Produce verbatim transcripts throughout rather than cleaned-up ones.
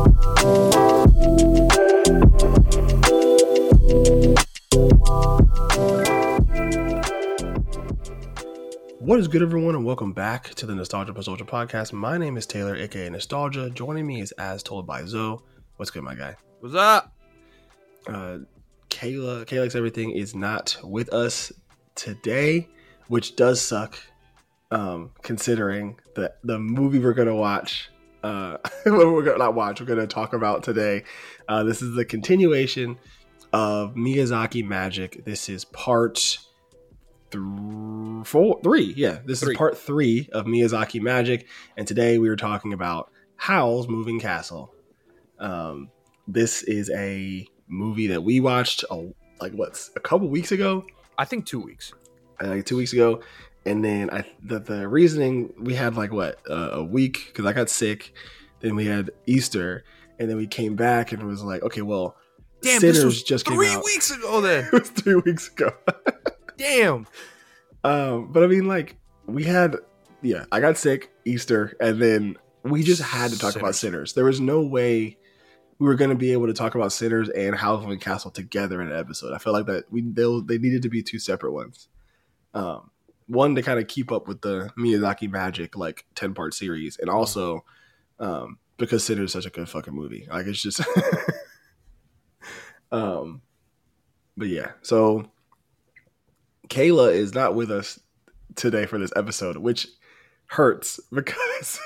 What is good, everyone, and welcome back to the Nostalgia Plus Ultra podcast. My name is Taylor, aka Nostalgia. Joining me is As Told by Zoe. What's good, my guy? What's up? Uh, Kayla, Kayla's everything is not with us today, which does suck, um, considering the the movie we're gonna watch. Uh, we're gonna not watch. We're gonna talk about today. Uh, this is the continuation of Miyazaki Magic. This is part. Th- four, three, yeah. This three. is part three of Miyazaki Magic, and today we were talking about Howl's Moving Castle. Um, this is a movie that we watched, a, like what's a couple weeks ago? I think two weeks. Uh, like two weeks ago, and then I the, the reasoning we had like what uh, a week because I got sick. Then we had Easter, and then we came back and it was like, okay, well, damn, Sinners this was just three came out. weeks ago. Then It was three weeks ago. Damn. Um, but I mean, like, we had, yeah, I got sick Easter, and then we just had to talk Sinners. about Sinners. There was no way we were going to be able to talk about Sinners and Howl's Moving Castle together in an episode. I felt like that we they, they needed to be two separate ones. Um, one to kind of keep up with the Miyazaki Magic like ten part series, and also um, because Sinners is such a good fucking movie. Like, it's just, um, but yeah, so. Kayla is not with us today for this episode, which hurts because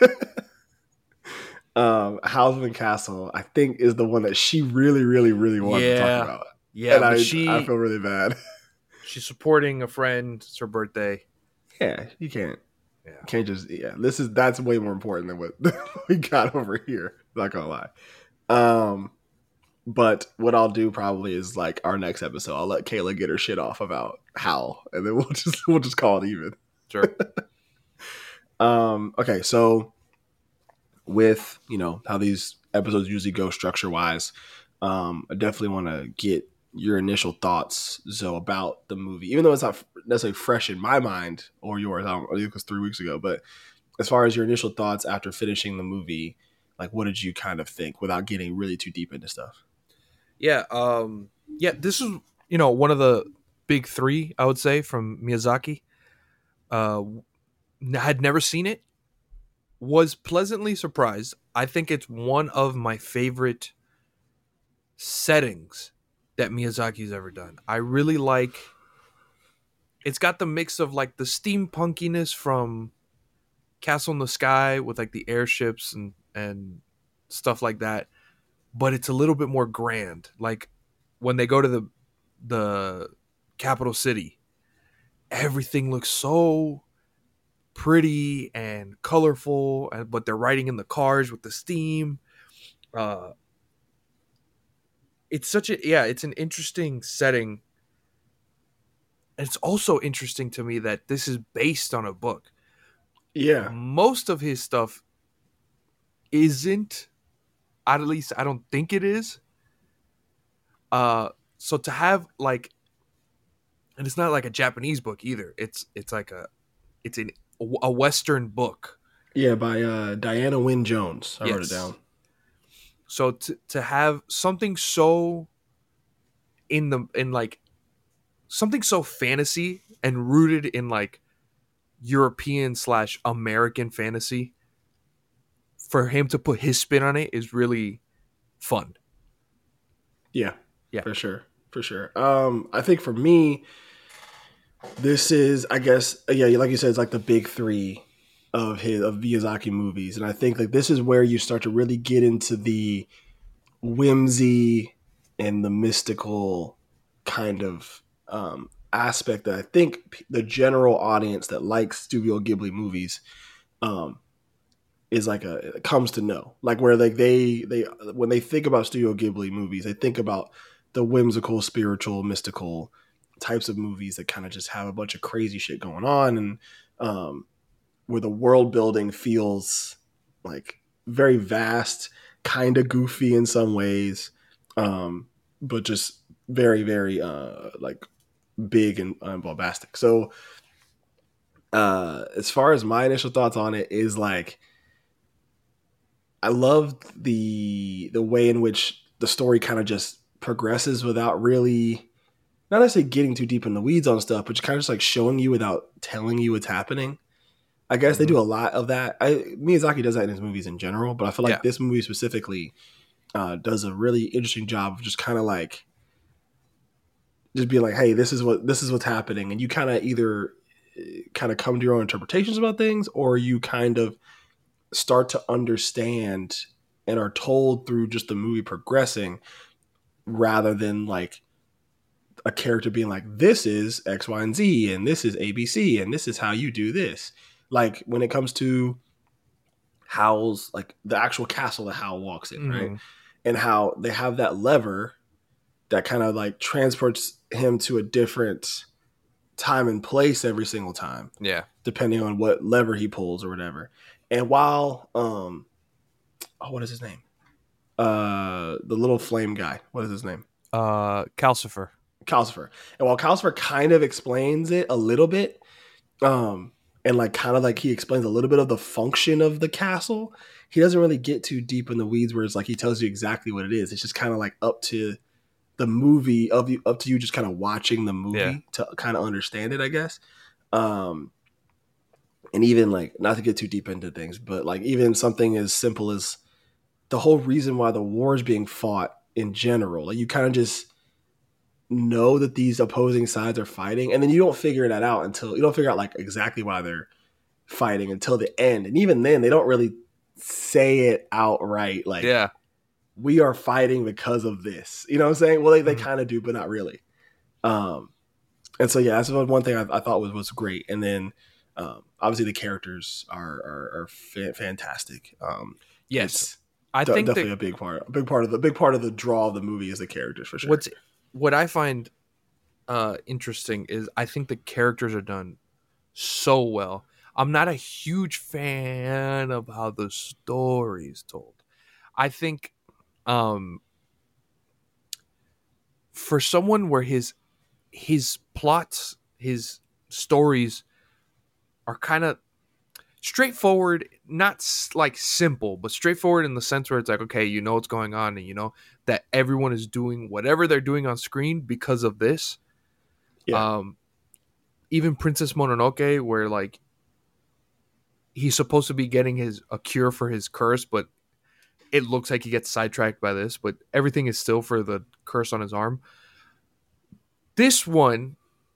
um, Howl's Moving Castle, I think, is the one that she really, really, really wanted yeah. to talk about. Yeah, and but I, she, I feel really bad. She's supporting a friend. It's her birthday. Yeah, you can't. Yeah. You can't just, yeah. This is, that's way more important than what we got over here. Not gonna lie. Um, But what I'll do probably is like our next episode, I'll let Kayla get her shit off about Howl, and then we'll just we'll just call it even. Sure. um. Okay. So with you know how these episodes usually go structure wise, um, I definitely want to get your initial thoughts, Zoe, about the movie, even though it's not necessarily fresh in my mind or yours. I don't. I think it was three weeks ago, but as far as your initial thoughts after finishing the movie, like what did you kind of think without getting really too deep into stuff? Yeah, um, yeah. This is, you know, one of the big three, I would say, from Miyazaki. Uh, I had never seen it. Was pleasantly surprised. I think it's one of my favorite settings that Miyazaki's ever done. I really like. It's got the mix of like the steampunkiness from Castle in the Sky with like the airships and and stuff like that. But it's a little bit more grand. Like when they go to the the capital city, everything looks so pretty and colorful, and but they're riding in the cars with the steam. Uh, it's such a yeah, it's an interesting setting. And it's also interesting to me that this is based on a book. Yeah, most of his stuff isn't. At least I don't think it is. Uh, so to have like, and it's not like a Japanese book either. It's it's like a, it's an, a Western book. Yeah, by uh, Diana Wynne Jones. I yes. wrote it down. So to to have something so in the in like something so fantasy and rooted in like European slash American fantasy, for him to put his spin on it is really fun. Yeah, yeah, for sure, for sure. Um, I think for me, this is, I guess, yeah, like you said, it's like the big three of his of Miyazaki movies, and I think like this is where you start to really get into the whimsy and the mystical kind of um, aspect that I think the general audience that likes Studio Ghibli movies. Um, is like a comes to know, like where like they they when they think about Studio Ghibli movies, they think about the whimsical, spiritual, mystical types of movies that kind of just have a bunch of crazy shit going on, and um, where the world building feels like very vast, kind of goofy in some ways, um, but just very very uh, like big and uh, bombastic. So uh, as far as my initial thoughts on it is like. I loved the the way in which the story kind of just progresses without really, not necessarily getting too deep in the weeds on stuff, but just kind of just like showing you without telling you what's happening. I guess they Mm-hmm. do a lot of that. I, Miyazaki does that in his movies in general, but I feel like Yeah. this movie specifically uh, does a really interesting job of just kind of like just being like, hey, this is what this is what's happening, and you kind of either kind of come to your own interpretations about things, or you kind of start to understand and are told through just the movie progressing, rather than like a character being like, this is X, Y, and Z, and this is A B C, and this is how you do this. Like when it comes to Howl's, like the actual castle that Howl walks in, right? Mm-hmm. And how they have that lever that kind of like transports him to a different time and place every single time. Yeah. Depending on what lever he pulls or whatever. And while, um, oh, what is his name? Uh, the little flame guy. What is his name? Uh, Calcifer. Calcifer. And while Calcifer kind of explains it a little bit, um, and like kind of like he explains a little bit of the function of the castle, he doesn't really get too deep in the weeds where it's like he tells you exactly what it is. It's just kind of like up to the movie of you, up to you just kind of watching the movie Yeah. to kind of understand it, I guess. Um, and even like, not to get too deep into things, but like even something as simple as the whole reason why the war is being fought in general, like you kind of just know that these opposing sides are fighting, and then you don't figure that out until you don't figure out like exactly why they're fighting until the end. And even then they don't really say it outright, like, Yeah. we are fighting because of this, you know what I'm saying? Well, they, they Mhm. kind of do, but not really. Um, and so, yeah, that's one thing I, I thought was, was great. And then, um, obviously the characters are, are, are fa- fantastic. Um, Yes. it's I de- think definitely that a big part, a big part of the big part of the draw of the movie is the characters for sure. what's what I find uh interesting is I think the characters are done so well. I'm not a huge fan of how the story is told. I think um for someone where his his plots, his stories are kind of straightforward, not s- like simple, but straightforward in the sense where it's like, okay, you know what's going on, and you know that everyone is doing whatever they're doing on screen because of this. Yeah. Um, even Princess Mononoke, where like he's supposed to be getting his a cure for his curse, but it looks like he gets sidetracked by this, but everything is still for the curse on his arm. This one,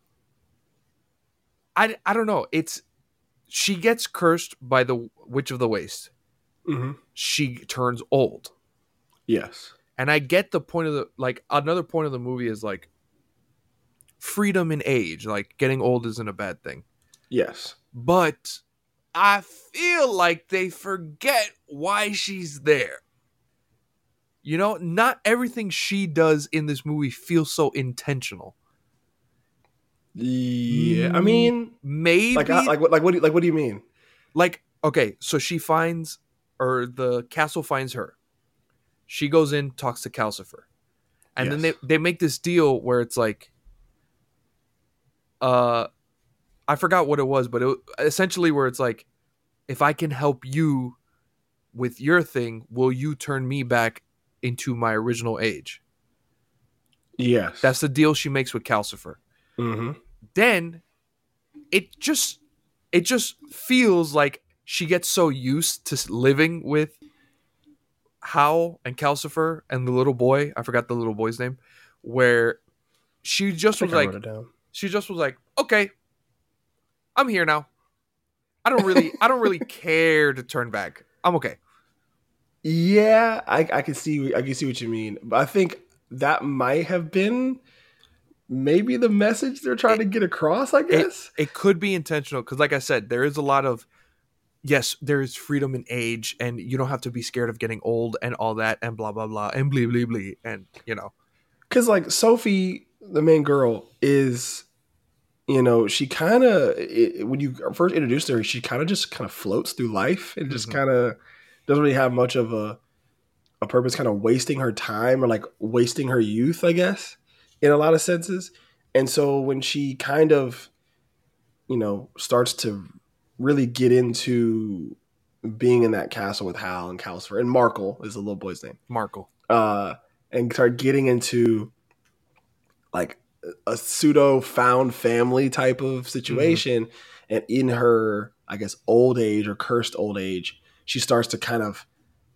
I, I don't know. It's she gets cursed by the Witch of the Waste. Mm-hmm. She turns old. Yes. And I get the point of the like another point of the movie is like freedom in age, like getting old isn't a bad thing. Yes. But I feel like they forget why she's there. You know, not everything she does in this movie feels so intentional. Yeah. I Mm, mean, maybe like, I, like, what, like, what, do, like, what do you mean? like okay, so she finds or the castle finds her. She goes in, talks to Calcifer. And Yes. then they, they make this deal where it's like uh I forgot what it was, but it essentially where it's like, if I can help you with your thing, will you turn me back into my original age? Yes. That's the deal she makes with Calcifer. Mm-hmm. Then it just it just feels like she gets so used to living with Howl and Calcifer and the little boy. I forgot the little boy's name. Where she I just think was I wrote like, it down. she just was like, okay, I'm here now. I don't really, I don't really care to turn back. I'm okay. Yeah, I, I can see, I can see what you mean, but I think that might have been maybe the message they're trying It, to get across, I it, guess. it could be intentional because, like I said, there is a lot of yes, there is freedom in age, and you don't have to be scared of getting old and all that, and blah blah blah, and blee blee blee, and you know, Because like Sophie, the main girl, is, you know, she kind of, when you first introduced her, she kind of just kind of floats through life and just Mhm. kind of doesn't really have much of a a purpose, kind of wasting her time or like wasting her youth, I guess, in a lot of senses. And so when she kind of, you know, starts to really get into being in that castle with Hal and Calcifer, and Markle is the little boy's name. Markle. Uh, and start getting into like a pseudo found family type of situation. Mm-hmm. And in her, I guess, old age or cursed old age, she starts to kind of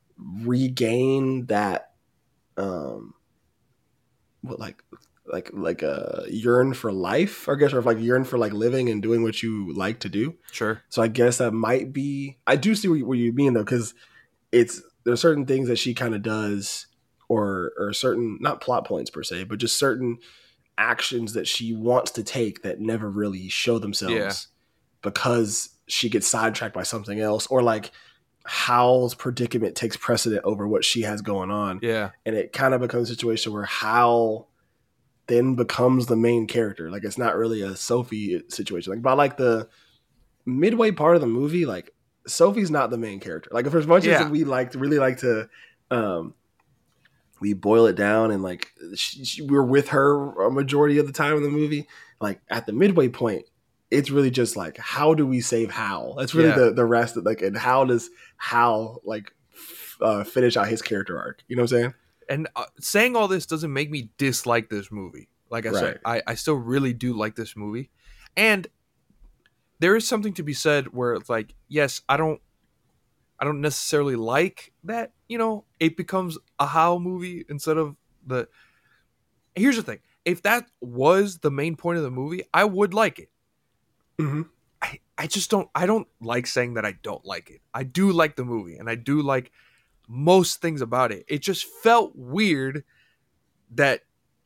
regain that, um, what like, like, like a yearn for life, I guess, or like yearn for like living and doing what you like to do. Sure. So I guess that might be, I do see what you, what you mean though, because it's, there's certain things that she kind of does, or, or certain, not plot points per se, but just certain actions that she wants to take that never really show themselves yeah. because she gets sidetracked by something else, or like Hal's predicament takes precedent over what she has going on. Yeah. And it kind of becomes a situation where Hal then becomes the main character. Like it's not really a Sophie situation. Like by like the midway part of the movie, like Sophie's not the main character. Like if as much yeah. as we like to really like to, um, we boil it down and like she, she, we're with her a majority of the time in the movie. Like at the midway point, it's really just like, how do we save Hal? That's really yeah. the, the rest of like, and how does Hal like f- uh, finish out his character arc? You know what I'm saying? And uh, saying all this doesn't make me dislike this movie. Like I right. said, I, I still really do like this movie. And there is something to be said where it's like, yes, I don't, I don't necessarily like that, you know, it becomes a Hal movie instead of the, here's the thing. If that was the main point of the movie, I would like it. Mm-hmm. I, I just don't, I don't like saying that I don't like it. I do like the movie and I do like most things about it. It just felt weird that,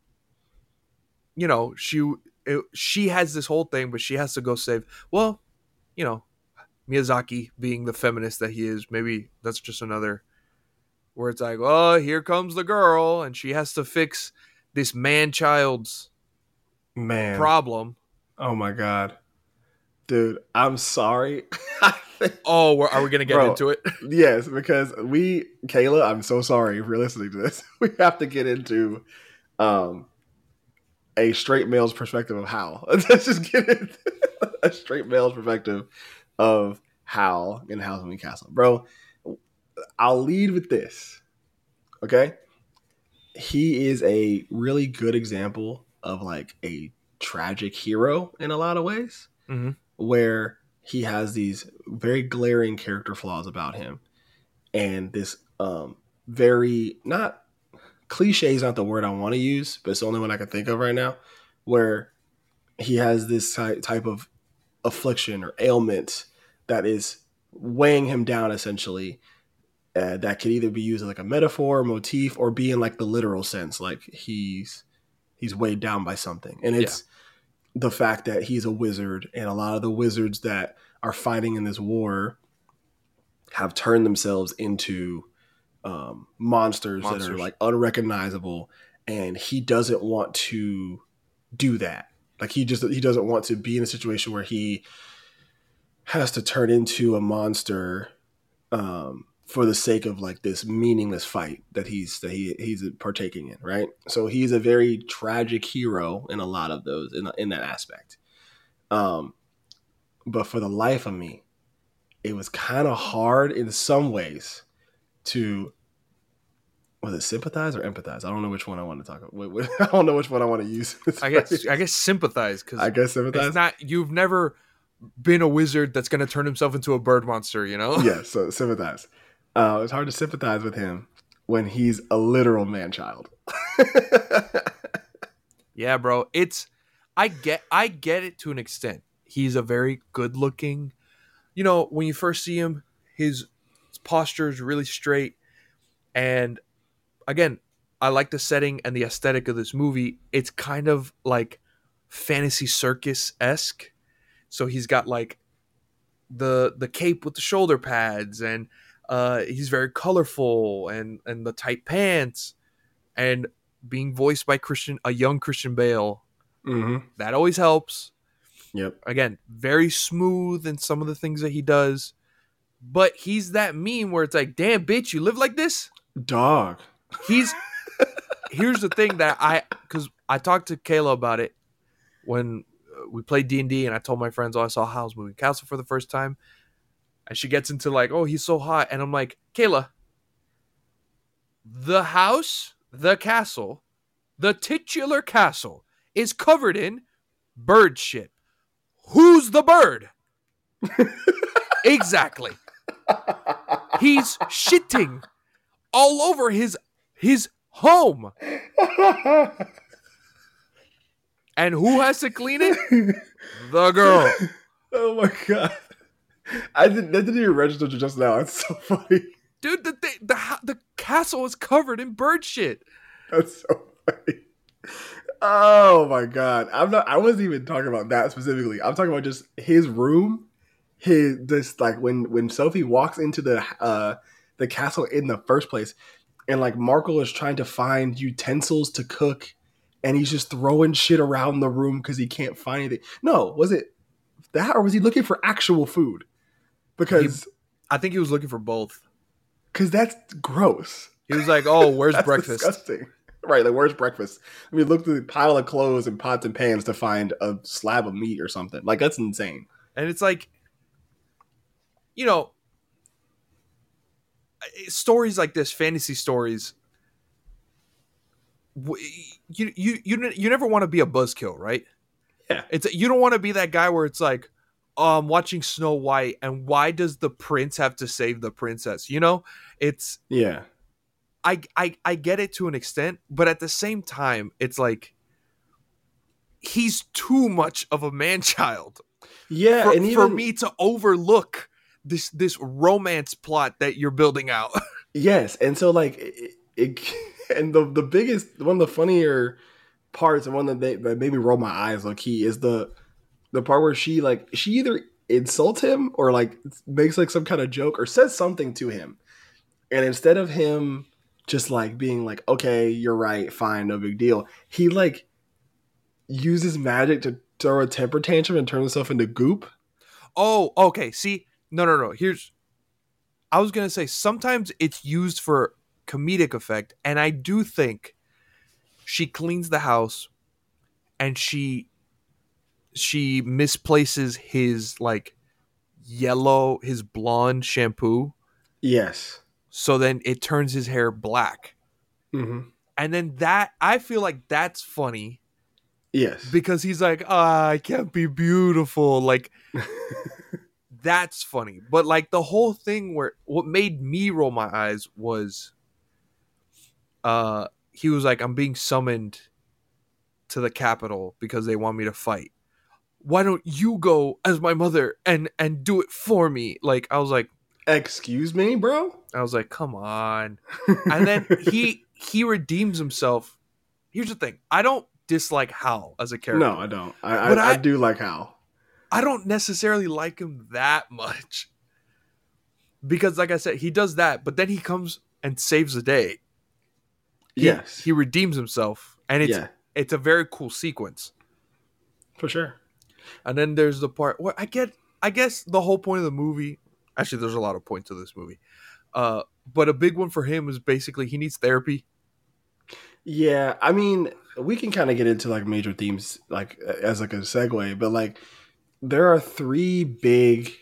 you know, she, it, she has this whole thing, but she has to go save, well, you know, Miyazaki being the feminist that he is, maybe that's just another where it's like, oh, here comes the girl and she has to fix this man-child's man problem. Oh my God. Dude, I'm sorry. oh, are we going to get Bro, into it? Yes, because we, Kayla, I'm so sorry if you're listening to this. We have to get into um, a straight male's perspective of Hal. Let's just get into a straight male's perspective of Hal in Howl's Moving Castle. Bro, I'll lead with this. Okay? He is a really good example of like a tragic hero in a lot of ways, mm-hmm. where he has these very glaring character flaws about him. And this um, very, not cliche is not the word I want to use, but it's the only one I can think of right now, where he has this ty- type of affliction or ailment that is weighing him down essentially, uh, that could either be used as like a metaphor, motif, or be in like the literal sense, like he's he's weighed down by something. And it's yeah. the fact that he's a wizard, and a lot of the wizards that are fighting in this war have turned themselves into um, monsters, monsters that are like unrecognizable, and he doesn't want to do that. Like he just he doesn't want to be in a situation where he has to turn into a monster um, for the sake of like this meaningless fight that he's that he he's partaking in, right? So he's a very tragic hero in a lot of those in in that aspect. Um, but for the life of me, it was kind of hard in some ways to, was it sympathize or empathize? I don't know which one I want to talk about. I don't know which one I want to use. I guess I guess sympathize, because I guess sympathize. It's not, you've never been a wizard that's going to turn himself into a bird monster, you know? Yeah, so sympathize. Uh, it's hard to sympathize with him when he's a literal man-child. Yeah, bro. It's I get I get it to an extent. He's a very good-looking. You know, when you first see him, his, his posture is really straight, and again, I like the setting and the aesthetic of this movie. It's kind of like fantasy circus-esque. So he's got like the the cape with the shoulder pads, and uh, he's very colorful, and and the tight pants, and being voiced by Christian, a young Christian Bale. Mm-hmm. That always helps. Yep. Again, very smooth in some of the things that he does, but he's that meme where it's like, damn, bitch, you live like this? Dog. He's, here's the thing that I, because I talked to Kayla about it when we played D and D, and I told my friends, oh, I saw Howl's Moving Castle for the first time. And she gets into like, oh, he's so hot. And I'm like, Kayla, the house, the castle, the titular castle is covered in bird shit. Who's the bird? Exactly. He's shitting all over his his home. And who has to clean it? The girl. Oh my god. I didn't that didn't even register just now. It's so funny. Dude, the, the the the castle is covered in bird shit. That's so funny. Oh my god. I'm not I wasn't even talking about that specifically. I'm talking about just his room. His this like when when Sophie walks into the uh the castle in the first place, and like Markle is trying to find utensils to cook, and he's just throwing shit around the room because he can't find anything. No, was it that, or was he looking for actual food? Because he, I think he was looking for both. Because that's gross. He was like, "Oh, where's that's breakfast?" Disgusting. Right, like where's breakfast? I mean, look through the pile of clothes and pots and pans to find a slab of meat or something. Like that's insane. And it's like, you know, stories like this, fantasy stories. You you you you never want to be a buzzkill, right? Yeah, it's you don't want to be that guy where it's like, oh, I'm watching Snow White, and why does the prince have to save the princess? You know, it's yeah. I I I get it to an extent, but at the same time, it's like he's too much of a man child. Yeah, for, and even, for me to overlook this this romance plot that you're building out. Yes, and so like it, it and the the biggest one of the funnier parts and one that, they, that made me roll my eyes low key is the the part where she like she either insults him or like makes like some kind of joke or says something to him, and instead of him just like being like, okay, you're right, fine, no big deal, he like uses magic to throw a temper tantrum and turn himself into goop. Oh, okay. See, no, no, no. Here's, I was gonna say sometimes it's used for comedic effect, and I do think she cleans the house, and she she misplaces his like yellow, his blonde shampoo. Yes. So then it turns his hair black. Mm-hmm. And then that, I feel like that's funny. Yes. Because he's like, ah, I can't be beautiful. Like, that's funny. But like the whole thing where what made me roll my eyes was uh he was like, I'm being summoned to the capital because they want me to fight. Why don't you go as my mother and and do it for me? Like, I was like, excuse me, bro? I was like, come on. And then he he redeems himself. Here's the thing. I don't dislike Hal as a character. No, I don't. I I, I, I do like Hal. I don't necessarily like him that much. Because like I said, he does that, but then he comes and saves the day. He, yes. He redeems himself. And it's yeah. it's a very cool sequence. For sure. And then there's the part where I get I guess the whole point of the movie, actually there's a lot of points to this movie. Uh, but a big one for him is basically he needs therapy. Yeah, I mean, we can kind of get into like major themes like as like a segue, but like there are three big,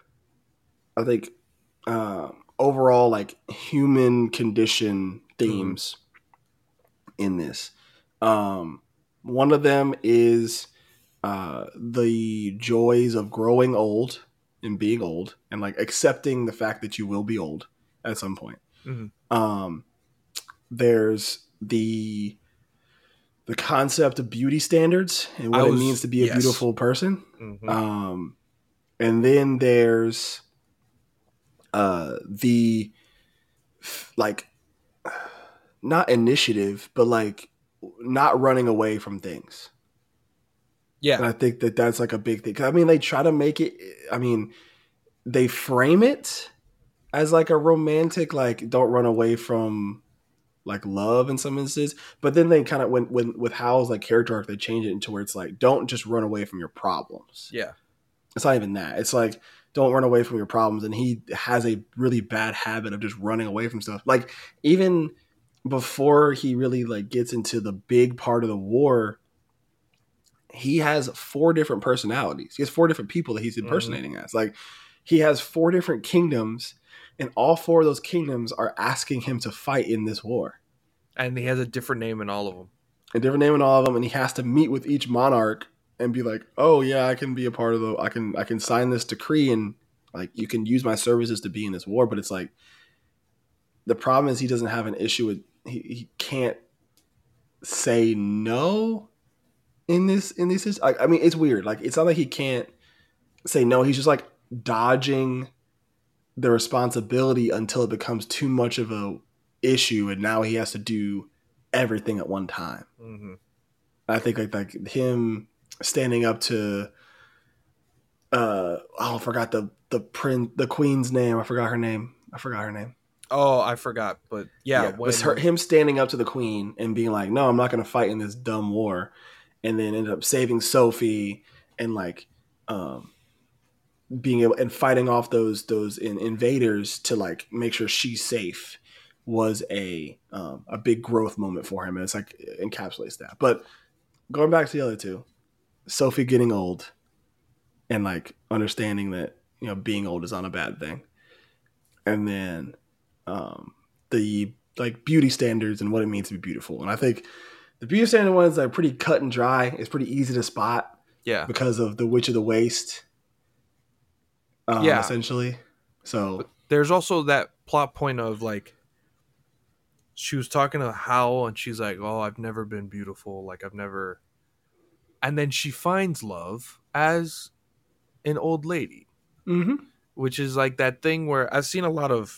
I think, uh, overall like human condition themes mm-hmm. in this. Um, one of them is uh, the joys of growing old and being old, and like accepting the fact that you will be old at some point. Mm-hmm. Um, there's the the concept of beauty standards and what was, it means to be a yes. beautiful person. Mm-hmm. Um, and then there's uh, the like not initiative, but like not running away from things. Yeah. And I think that that's like a big thing. I mean, they try to make it, I mean, they frame it as like a romantic, like don't run away from like love in some instances, but then they kind of when when with Hal's like character arc, they change it into where it's like don't just run away from your problems. Yeah, it's not even that. It's like don't run away from your problems, and he has a really bad habit of just running away from stuff. Like even before he really like gets into the big part of the war, he has four different personalities. He has four different people that he's impersonating mm-hmm. as. Like he has four different kingdoms, and all four of those kingdoms are asking him to fight in this war. And he has a different name in all of them. A different name in all of them, and he has to meet with each monarch and be like, "Oh yeah, I can be a part of the. I can I can sign this decree, and like you can use my services to be in this war." But it's like the problem is he doesn't have an issue with he, he can't say no in this in this. I, I mean, it's weird. Like it's not like he can't say no. He's just like dodging the responsibility until it becomes too much of a issue, and now he has to do everything at one time. Mm-hmm. I think like like him standing up to uh oh I forgot the the prin the queen's name. I forgot her name. I forgot her name. Oh, I forgot. But yeah, yeah when, her, him standing up to the queen and being like, "No, I'm not going to fight in this dumb war," and then ended up saving Sophie and like um being able and fighting off those those in, invaders to like make sure she's safe was a um, a big growth moment for him, and it's like encapsulates that. But going back to the other two, Sophie getting old and like understanding that you know being old is not a bad thing, and then um, the like beauty standards and what it means to be beautiful. And I think the beauty standard ones are pretty cut and dry. It's pretty easy to spot, yeah, because of the Witch of the Waste. Um, yeah, essentially. So but there's also that plot point of like she was talking to Howl and she's like, "Oh, I've never been beautiful. Like I've never," and then she finds love as an old lady, mm-hmm. which is like that thing where I've seen a lot of,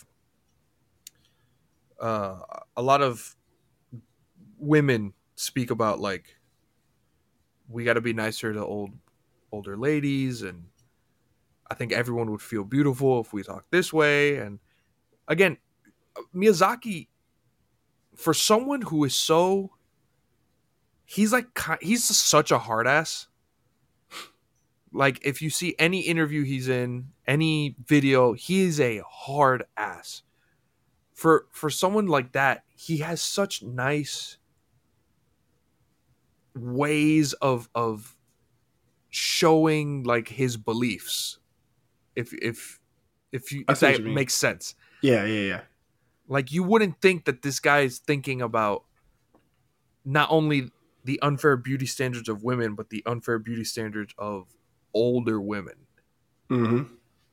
uh, a lot of women speak about like we got to be nicer to old, older ladies, and I think everyone would feel beautiful if we talk this way. And again, Miyazaki, for someone who is so, he's like, he's such a hard ass. Like if you see any interview he's in, any video, he is a hard ass. For, for someone like that, he has such nice ways of, of showing like his beliefs. If, if, if you, if that makes sense. Yeah. Yeah. Yeah. Like you wouldn't think that this guy is thinking about not only the unfair beauty standards of women, but the unfair beauty standards of older women. Mm-hmm.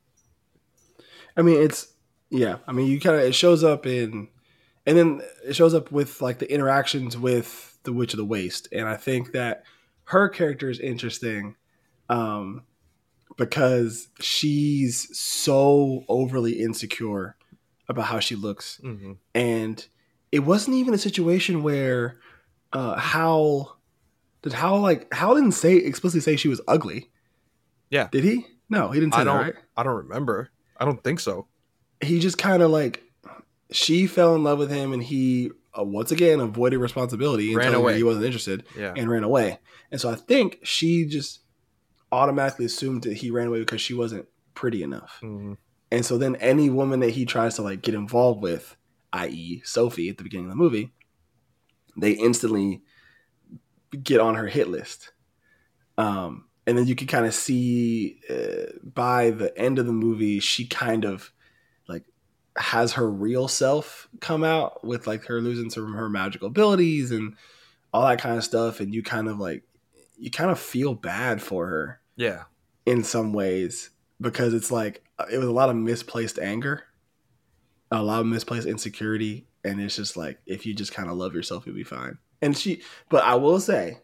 I mean, it's, yeah. I mean, you kind of, it shows up in, and then it shows up with like the interactions with the Witch of the Waste. And I think that her character is interesting um, because she's so overly insecure about how she looks. Mm-hmm. And it wasn't even a situation where uh, Hal, did Hal like, Hal didn't say, explicitly say she was ugly. Yeah. Did he? No, he didn't say I that, don't, right? I don't remember. I don't think so. He just kind of like, she fell in love with him and he, uh, once again, avoided responsibility and ran told away. her he wasn't interested yeah. and ran away. And so I think she just automatically assumed that he ran away because she wasn't pretty enough. Mm-hmm. And so then any woman that he tries to like get involved with, that is. Sophie at the beginning of the movie, they instantly get on her hit list. Um, and then you can kind of see uh, by the end of the movie, she kind of like has her real self come out with like her losing some of her magical abilities and all that kind of stuff. And you kind of like, you kind of feel bad for her. Yeah. In some ways, because it's like, it was a lot of misplaced anger, a lot of misplaced insecurity. And it's just like, if you just kind of love yourself, you'll be fine. And she, but I will say,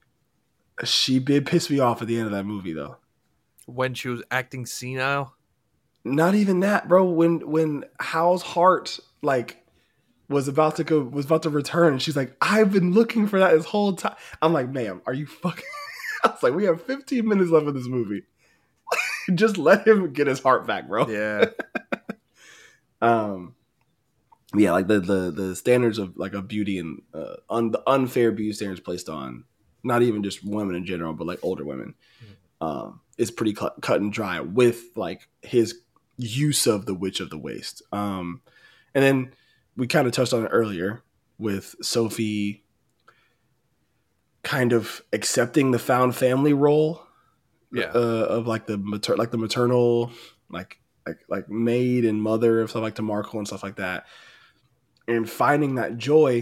she did piss me off at the end of that movie though. When she was acting senile? Not even that, bro. When, when Hal's heart, like, was about to go, was about to return. And she's like, I've been looking for that this whole time. I'm like, ma'am, are you fucking, I was like, we have fifteen minutes left of this movie. Just let him get his heart back, bro. Yeah. um, yeah, like the, the, the standards of like a beauty and uh, un, the unfair beauty standards placed on not even just women in general, but like older women, mm-hmm. um, is pretty cut, cut and dry with like his use of the Witch of the Waste. Um, and then we kind of touched on it earlier with Sophie kind of accepting the found family role. Yeah. Uh, of like the mater- like the maternal, like like like maid and mother of stuff like to Markle and stuff like that, and finding that joy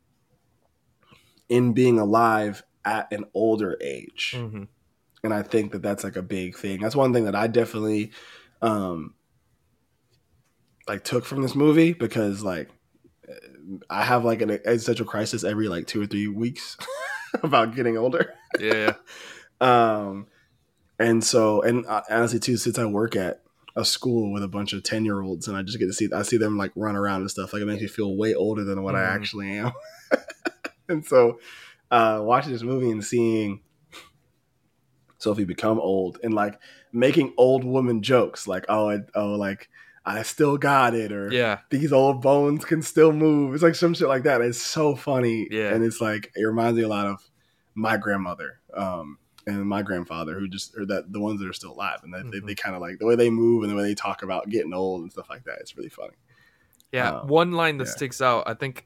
in being alive at an older age. Mm-hmm. And I think that that's like a big thing. That's one thing that I definitely um, like took from this movie, because like I have like an existential crisis every like two or three weeks about getting older. Yeah. um, and so, and uh, honestly too, since I work at a school with a bunch of ten year olds and I just get to see, I see them like run around and stuff, like it makes me feel way older than what mm-hmm. I actually am. And so uh, watching this movie and seeing Sophie become old and like making old woman jokes like, oh, I, oh, like I still got it, or yeah, these old bones can still move. It's like some shit like that. It's so funny. Yeah. And it's like, it reminds me a lot of my grandmother um, and my grandfather, who just, or that the ones that are still alive. And they, mm-hmm. they, they kind of like the way they move and the way they talk about getting old and stuff like that. It's really funny. Yeah. Um, One line that yeah. sticks out, I think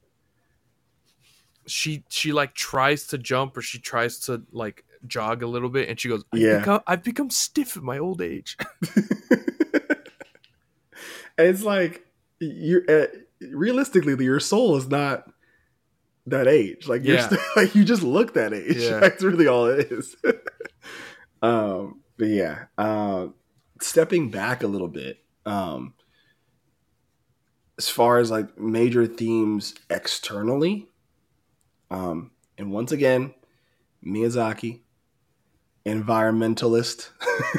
she, she like tries to jump, or she tries to like jog a little bit, and she goes, I've, yeah. become, I've become stiff in my old age. It's like, you're uh, realistically, your soul is not that age. Like, yeah. you're still, like you just look that age. Yeah. That's really all it is. um, but yeah, um, stepping back a little bit, um, as far as like major themes externally, um, and once again, Miyazaki, environmentalist.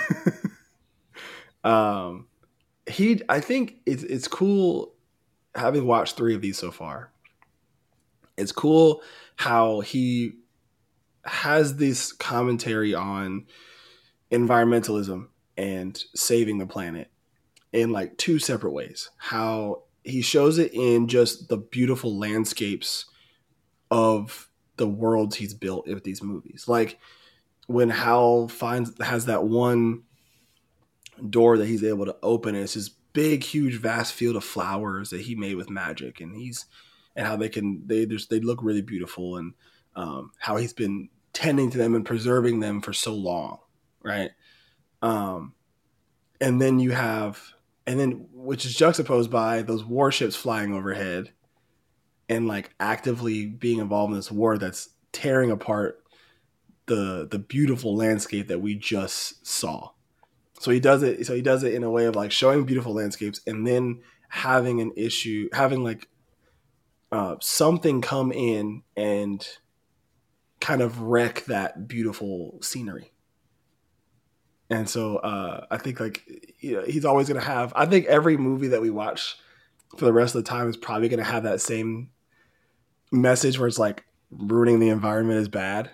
um. He, I think it's it's cool having watched three of these so far. It's cool how he has this commentary on environmentalism and saving the planet in like two separate ways. How he shows it in just the beautiful landscapes of the worlds he's built with these movies. Like when Hal finds has that one door that he's able to open, and it's this big, huge, vast field of flowers that he made with magic, and he's and how they can they just they look really beautiful, and um, how he's been tending to them and preserving them for so long, right? Um, and then you have, and then which is juxtaposed by those warships flying overhead, and like actively being involved in this war that's tearing apart the the beautiful landscape that we just saw. So he does it. So he does it in a way of like showing beautiful landscapes, and then having an issue, having like uh, something come in and kind of wreck that beautiful scenery. And so uh, I think like you know, he's always going to have. I think every movie that we watch for the rest of the time is probably going to have that same message where it's like ruining the environment is bad.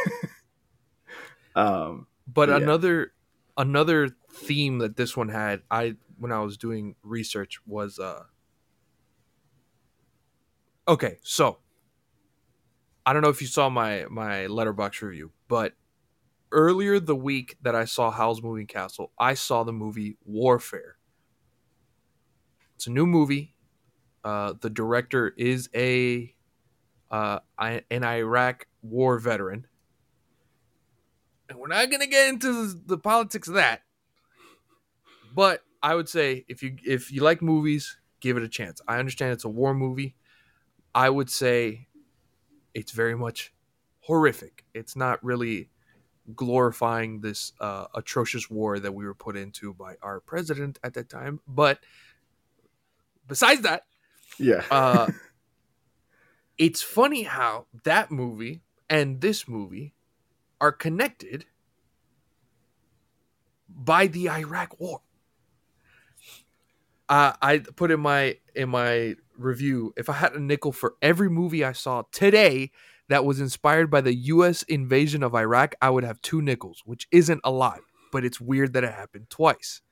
um, but yeah. another. Another theme that this one had, I when I was doing research, was uh okay. So I don't know if you saw my my Letterboxd review, but earlier the week that I saw Howl's Moving Castle, I saw the movie Warfare. It's a new movie. Uh, the director is a uh, an Iraq war veteran. And we're not going to get into the, the politics of that. But I would say if you if you like movies, give it a chance. I understand it's a war movie. I would say it's very much horrific. It's not really glorifying this uh, atrocious war that we were put into by our president at that time. But besides that, yeah, uh, it's funny how that movie and this movie are connected by the Iraq War. Uh, I put in my in my review, if I had a nickel for every movie I saw today that was inspired by the U S invasion of Iraq, I would have two nickels, which isn't a lot, but it's weird that it happened twice.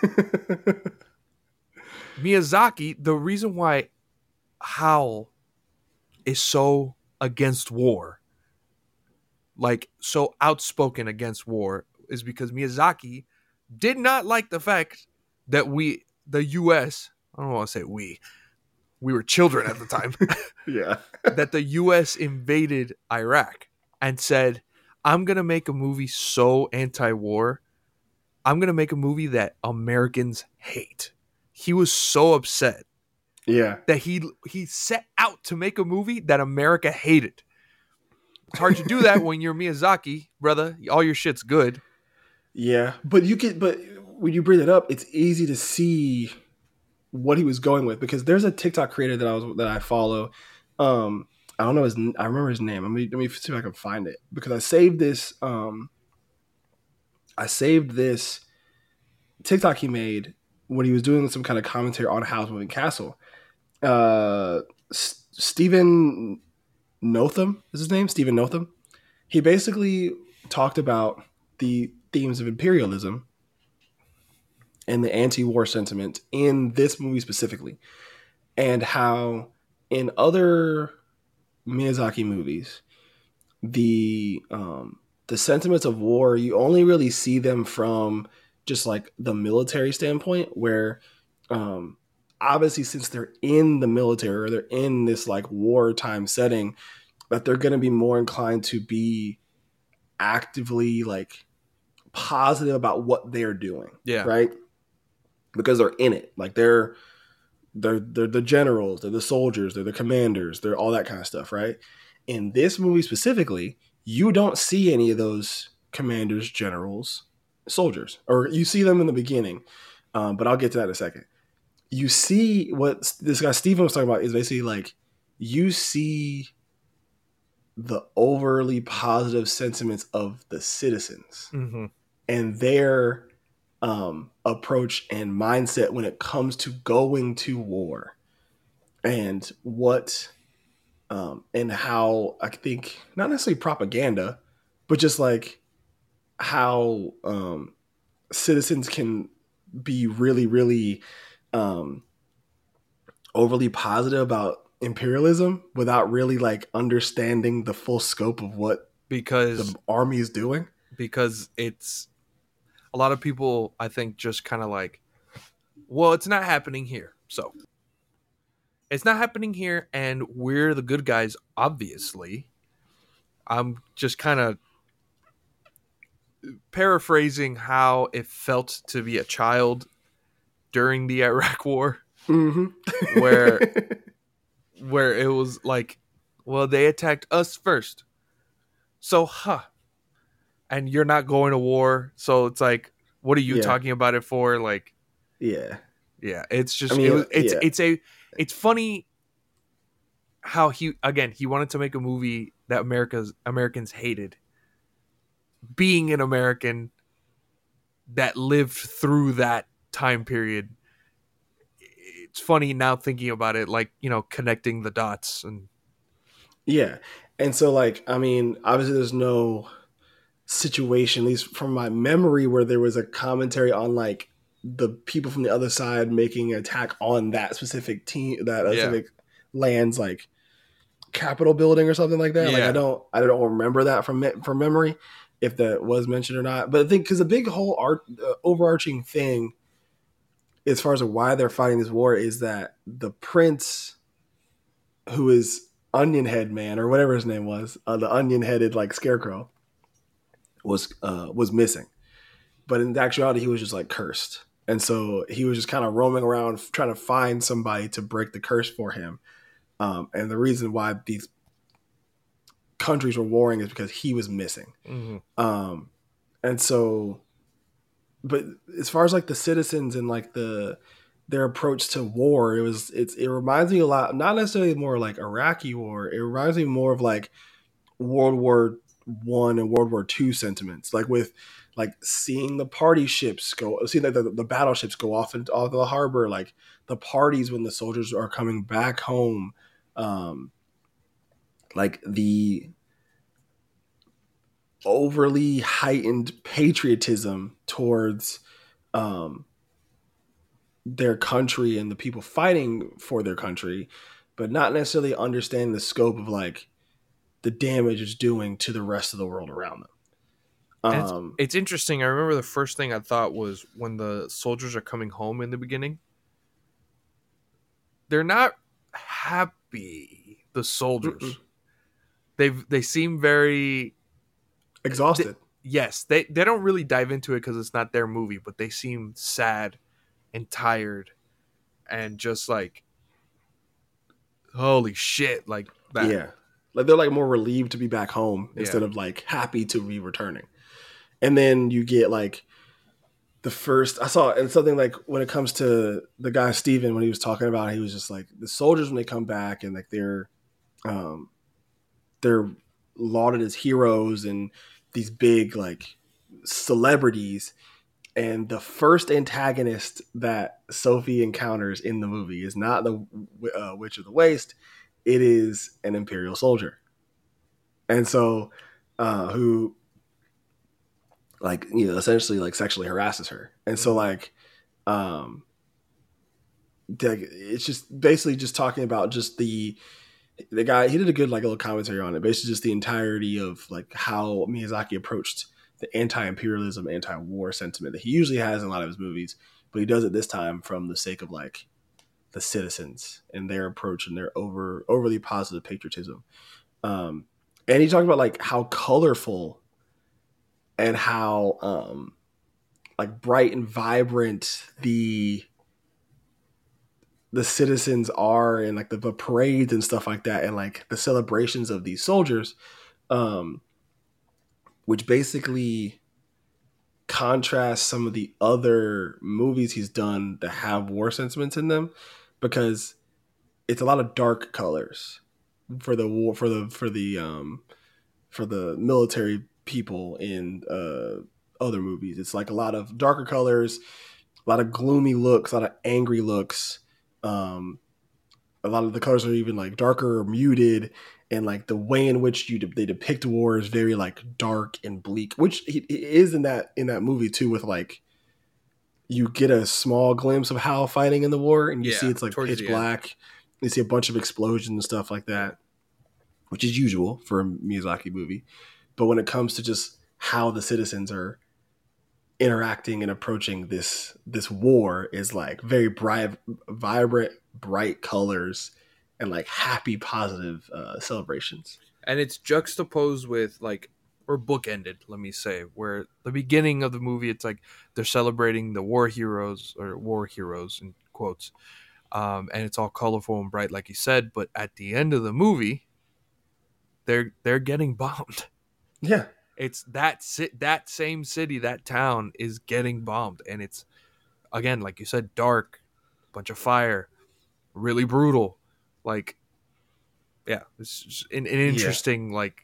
Miyazaki, the reason why Howl is so against war, like so outspoken against war, is because Miyazaki did not like the fact that we, the U S, I don't want to say we, we were children at the time. yeah. That the U S invaded Iraq and said, I'm going to make a movie so anti-war I'm going to make a movie that Americans hate. He was so upset. Yeah. That he he set out to make a movie that America hated. It's hard to do that when you're Miyazaki, brother. All your shit's good. Yeah. But you get but when you bring it up, it's easy to see what he was going with, because there's a TikTok creator that I was that I follow. Um, I don't know his I remember his name. Let me let me see if I can find it, because I saved this um I saved this TikTok he made when he was doing some kind of commentary on Howl's Moving Castle. Uh, S- Stephen Notham is his name. Stephen Notham. He basically talked about the themes of imperialism and the anti-war sentiment in this movie specifically, and how in other Miyazaki movies, the um, the sentiments of war, you only really see them from just like the military standpoint, where um, obviously since they're in the military, or they're in this like wartime setting, that they're going to be more inclined to be actively like positive about what they're doing. Yeah. Right. Because they're in it. Like they're, they're, they're the generals, they're the soldiers, they're the commanders, they're all that kind of stuff. Right. In this movie specifically, you don't see any of those commanders, generals, soldiers, or you see them in the beginning. Um, but I'll get to that in a second. You see what this guy Steven was talking about is basically like, you see the overly positive sentiments of the citizens mm-hmm. and their um, approach and mindset when it comes to going to war, and what um, and how I think not necessarily propaganda, but just like how um, citizens can be really, really um, overly positive about imperialism without really like understanding the full scope of what because the army is doing. Because it's a lot of people, I think, just kind of like, well, it's not happening here. So it's not happening here, and we're the good guys, obviously. I'm just kind of paraphrasing how it felt to be a child during the Iraq War, mm-hmm. where where it was like, well, they attacked us first, so huh, and you're not going to war, so it's like, what are you yeah. talking about it for? Like, yeah, yeah, it's just I mean, it was, it's yeah. it's a it's funny how he again he wanted to make a movie that America's Americans hated, being an American that lived through that time period. It's funny now thinking about it, like, you know, connecting the dots. And yeah, and so like, I mean, obviously there's no situation, at least from my memory, where there was a commentary on like the people from the other side making an attack on that specific team, that yeah. specific land's like Capitol building or something like that. Yeah. Like I don't, I don't remember that from from memory, if that was mentioned or not. But I think because the big whole art, uh, overarching thing, as far as why they're fighting this war, is that the prince, who is Onion Head Man or whatever his name was, uh, the onion headed like scarecrow, was uh, was missing. But in actuality, he was just like cursed, and so he was just kind of roaming around trying to find somebody to break the curse for him. Um, and the reason why these countries were warring is because he was missing. Mm-hmm. Um, and so, but as far as like the citizens and like the their approach to war, it was it's it reminds me a lot, not necessarily more like Iraqi war. It reminds me more of like World War One and World War Two sentiments, like with like seeing the party ships go, seeing like the, the battleships go off into off the harbor, like the parties when the soldiers are coming back home, um, like the overly heightened patriotism towards um, their country and the people fighting for their country, but not necessarily understanding the scope of like the damage it's doing to the rest of the world around them. Um, it's, it's interesting. I remember the first thing I thought was when the soldiers are coming home in the beginning, they're not happy. The soldiers, mm-mm. they they seem very exhausted. yes, they they don't really dive into it because it's not their movie, but they seem sad and tired and just like, holy shit, like that. Yeah. Like they're like more relieved to be back home Yeah. instead of like happy to be returning. And then you get like the first I saw and something like when it comes to the guy Steven, when he was talking about it, he was just like the soldiers when they come back and like they're um they're lauded as heroes and these big like celebrities. And the first antagonist that Sophie encounters in the movie is not the uh, Witch of the Waste. It is an Imperial soldier. And so, uh, who, like, you know, essentially, like, sexually harasses her. And so, like, um, it's just basically just talking about just the, the guy, he did a good, like, little commentary on it. Basically, just the entirety of, like, how Miyazaki approached the anti-imperialism, anti-war sentiment that he usually has in a lot of his movies, but he does it this time from the sake of like the citizens and their approach and their over overly positive patriotism. Um, and he talked about like how colorful and how um, like bright and vibrant the the citizens are and like the, the parades and stuff like that and like the celebrations of these soldiers, um, which basically contrast some of the other movies he's done that have war sentiments in them, because it's a lot of dark colors for the war for the for the um for the military people in uh other movies. It's like a lot of darker colors, a lot of gloomy looks, a lot of angry looks. Um a lot of the colors are even like darker or muted, and like the way in which you de- they depict war is very like dark and bleak, which it is in that in that movie too. With like you get a small glimpse of Hal fighting in the war, and you Yeah, see it's like pitch black. You see a bunch of explosions and stuff like that, which is usual for a Miyazaki movie. But when it comes to just how the citizens are interacting and approaching this this war, is like very bright, vibrant, bright colors and like happy, positive uh, celebrations. And it's juxtaposed with like, or bookended, let me say, where the beginning of the movie, it's like they're celebrating the war heroes or war heroes in quotes, um, and it's all colorful and bright, like you said. But at the end of the movie, they're they're getting bombed. Yeah, it's that ci- that same city, that town is getting bombed, and it's again, like you said, dark, bunch of fire, really brutal, like. Yeah, it's an, an interesting yeah. like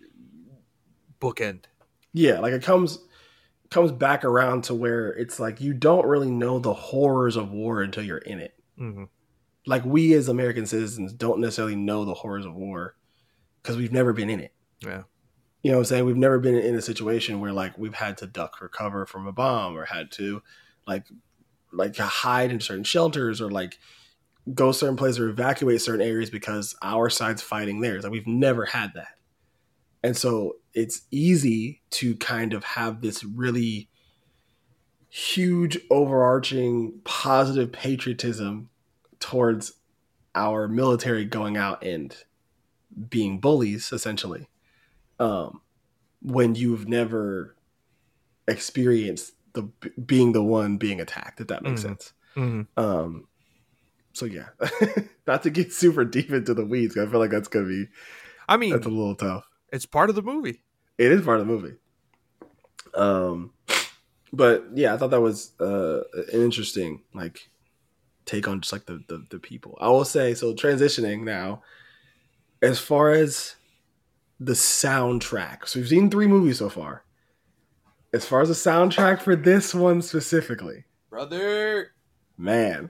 bookend. Yeah, like it comes comes back around to where it's like you don't really know the horrors of war until you're in it. Mm-hmm. Like we as American citizens don't necessarily know the horrors of war because we've never been in it. Yeah. You know what I'm saying? We've never been in a situation where like we've had to duck or cover from a bomb or had to like like hide in certain shelters or like go certain places or evacuate certain areas because our side's fighting theirs. Like we've never had that. And so it's easy to kind of have this really huge overarching positive patriotism towards our military going out and being bullies, essentially, um, when you've never experienced the being the one being attacked, if that makes mm-hmm. sense. Mm-hmm. Um, so yeah, not to get super deep into the weeds, I feel like that's gonna be. I mean, that's a little tough. It's part of the movie. It is part of the movie. Um, but yeah, I thought that was uh, an interesting like take on just like the, the the people. I will say, so transitioning now, as far as the soundtrack. So we've seen three movies so far. As far as the soundtrack for this one specifically, brother, man.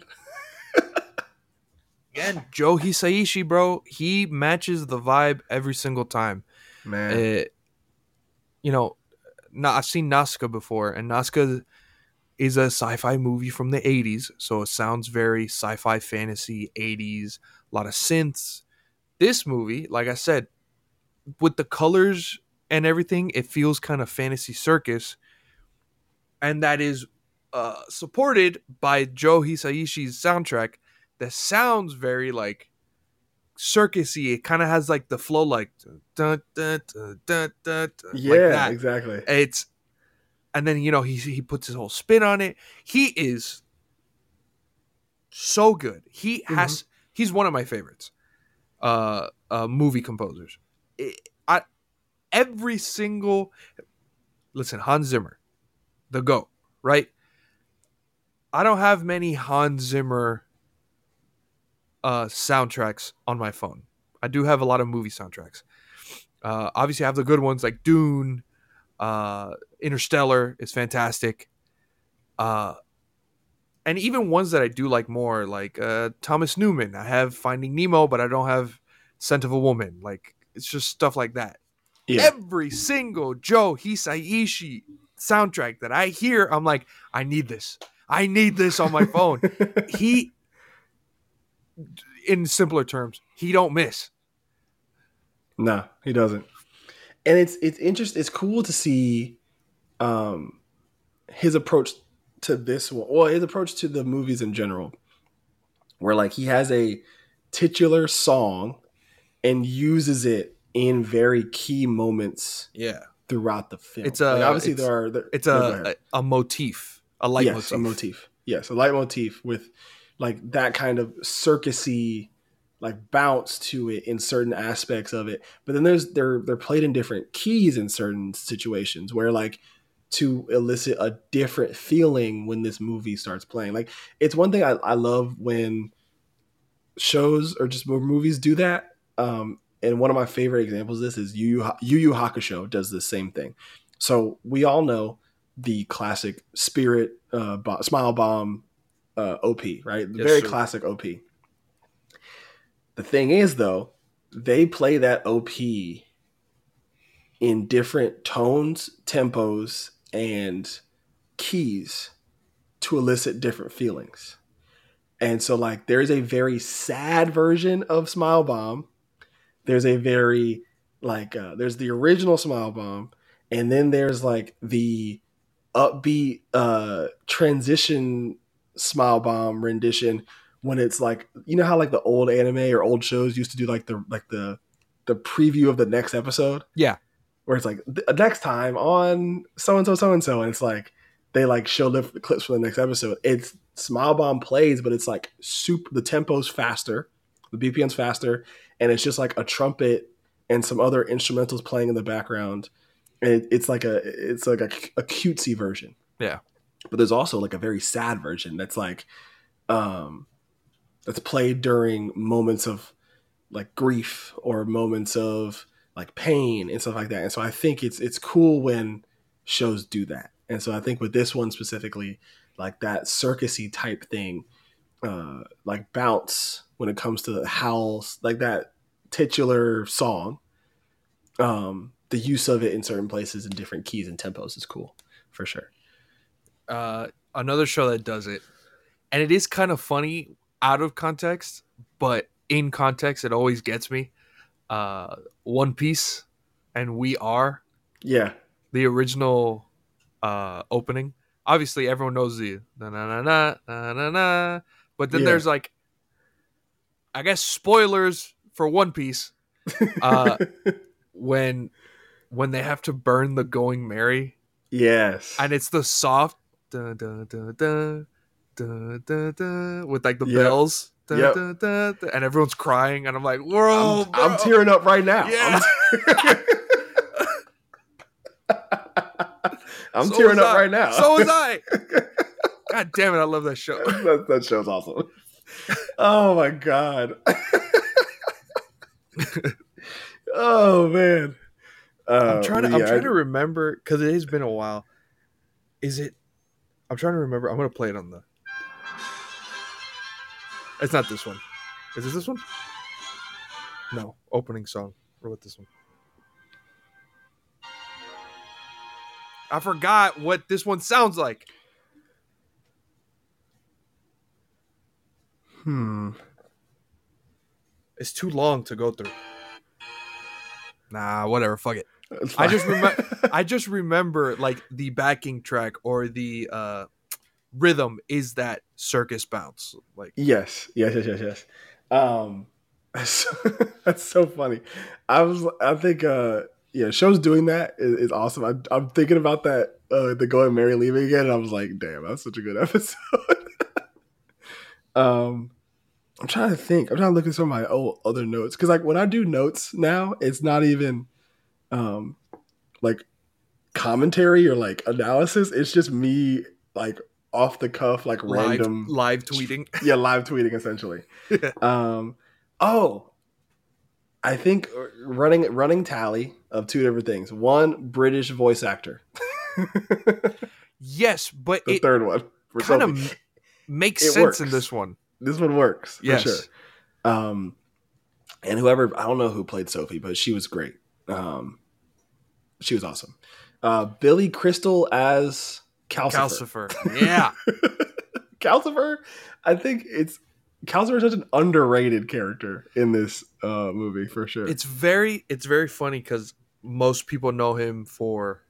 Again, Joe Hisaishi, bro, he matches the vibe every single time. Man, uh, you know, I've seen Nazca before, and Nazca is a sci-fi movie from the eighties, so it sounds very sci-fi fantasy eighties, a lot of synths. This movie, like I said, with the colors and everything, it feels kind of fantasy circus, and that is uh, supported by Joe Hisaishi's soundtrack that sounds very like circusy. It kind of has like the flow, like dun, dun, dun, dun, dun, dun, Yeah, like that. exactly. It's and then you know he he puts his whole spin on it. He is so good. He has mm-hmm. he's one of my favorites. Uh, uh movie composers. It, I every single listen Hans Zimmer, the GOAT, right? I don't have many Hans Zimmer uh, soundtracks on my phone. I do have a lot of movie soundtracks. Uh, obviously, I have the good ones like Dune, uh, Interstellar is fantastic, uh, and even ones that I do like more, like uh, Thomas Newman. I have Finding Nemo, but I don't have Scent of a Woman. Like it's just stuff like that. Yeah. Every single Joe Hisaishi soundtrack that I hear, I'm like, I need this. I need this on my phone. He, in simpler terms, he don't miss. No, he doesn't. And it's it's interesting. It's cool to see um, his approach to this one, or his approach to the movies in general, where like he has a titular song and uses it in very key moments. Yeah, throughout the film. It's a like obviously it's, there are there, it's a, a a motif. A light yes, motif. a motif. Yes, a leitmotif with like that kind of circusy like bounce to it in certain aspects of it. But then there's they're they're played in different keys in certain situations where like to elicit a different feeling when this movie starts playing. Like it's one thing I, I love when shows or just movies do that. Um, and one of my favorite examples of this is Yu Yu, Yu Yu Hakusho does the same thing. So we all know the classic Spirit uh, bo- Smile Bomb uh, O P, right? The yes, very sir. classic O P. The thing is, though, they play that O P in different tones, tempos, and keys to elicit different feelings. And so, like, there's a very sad version of Smile Bomb. There's a very, like, uh, there's the original Smile Bomb. And then there's, like, the upbeat uh transition Smile Bomb rendition when it's like, you know how like the old anime or old shows used to do like the like the the preview of the next episode, yeah, where it's like next time on so and so so and so, and it's like they like show the clips for the next episode. It's Smile Bomb plays, but it's like super, the tempo's faster, the B P M's faster, and it's just like a trumpet and some other instrumentals playing in the background. And it's like a it's like a, a cutesy version. Yeah. But there's also like a very sad version that's like um that's played during moments of like grief or moments of like pain and stuff like that. And so I think it's it's cool when shows do that. And so I think with this one specifically, like that circusy type thing, uh like bounce when it comes to the howls, like that titular song, um the use of it in certain places in different keys and tempos is cool for sure. Uh, another show that does it, and it is kind of funny out of context, but in context, it always gets me. Uh, One Piece and We Are. Yeah. The original uh, opening. Obviously, everyone knows the na na na na na na, but then yeah. there's like, I guess, spoilers for One Piece. Uh, when when they have to burn the Going Merry. Yes. And it's the soft da, da, da, da, da, da, da, with like the yep. bells. Da, yep. da, da, da, and everyone's crying. And I'm like, whoa, I'm, I'm tearing up right now. Yeah. I'm, I'm so tearing up I. right now. So was I. God damn it. I love that show. that, that show's awesome. Oh my God. Oh man. Uh, I'm trying to. Yeah, I'm trying I, to remember because it has been a while. Is it? I'm trying to remember. I'm gonna play it on the. It's not this one. Is it this one? No, opening song. Or what this one? I forgot what this one sounds like. Hmm. It's too long to go through. Nah, whatever. Fuck it. I just remember. I just remember like the backing track or the uh, rhythm is that circus bounce. Like yes, yes, yes, yes, yes. Um, That's, that's so funny. I was, I think, uh, yeah, shows doing that is, is awesome. I, I'm thinking about that, uh, the Going Mary leaving again, and I was like, damn, that's such a good episode. um, I'm trying to think. I'm trying to look at some of my old other notes because, like, when I do notes now, it's not even, um, like commentary or like analysis. It's just me, like, off the cuff, like live random, live tweeting. yeah, live tweeting essentially. um, oh. I think running running tally of two different things. One, British voice actor. Yes, but the it third one kind of m- makes it sense works. in this one. This one works Yes. for sure. Um, and whoever, I don't know who played Sophie, but she was great. Um, she was awesome. Uh, Billy Crystal as Calcifer. Calcifer, yeah. Calcifer, I think it's Calcifer is such an underrated character in this uh, movie for sure. It's very, it's very funny because most people know him for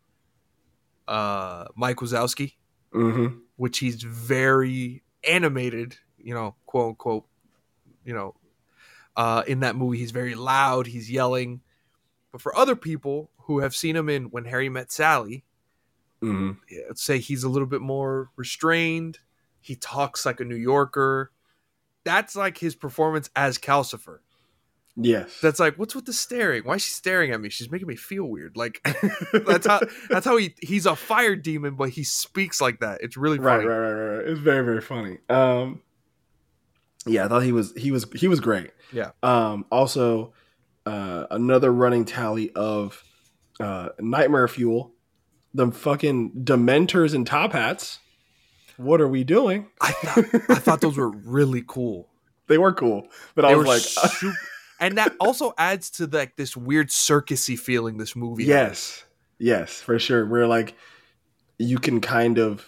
uh, Mike Wazowski, mm-hmm. which he's very animated, you know, quote unquote, you know, uh, in that movie he's very loud, he's yelling. But for other people who have seen him in When Harry Met Sally, mm-hmm. let's say he's a little bit more restrained. He talks like a New Yorker. That's like his performance as Calcifer. Yes. That's like, what's with the staring? Why is she staring at me? She's making me feel weird. Like that's how that's how he he's a fire demon, but he speaks like that. It's really funny. Right, right, right, right. It's very, very funny. Um Yeah, I thought he was he was he was great. Yeah. Um also uh another running tally of uh Nightmare Fuel, the fucking Dementors and Top Hats. What are we doing? I thought I thought those were really cool. They were cool, but they I was like, super, and that also adds to like this weird circusy feeling this movie. Yes, has. yes, for sure. Where like you can kind of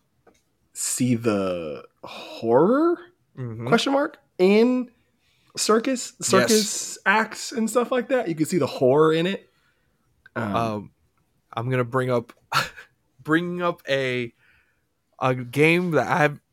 see the horror mm-hmm. question mark in circus circus yes. acts and stuff like that. You can see the horror in it. Um, um I'm gonna bring up bringing up a. A game that I have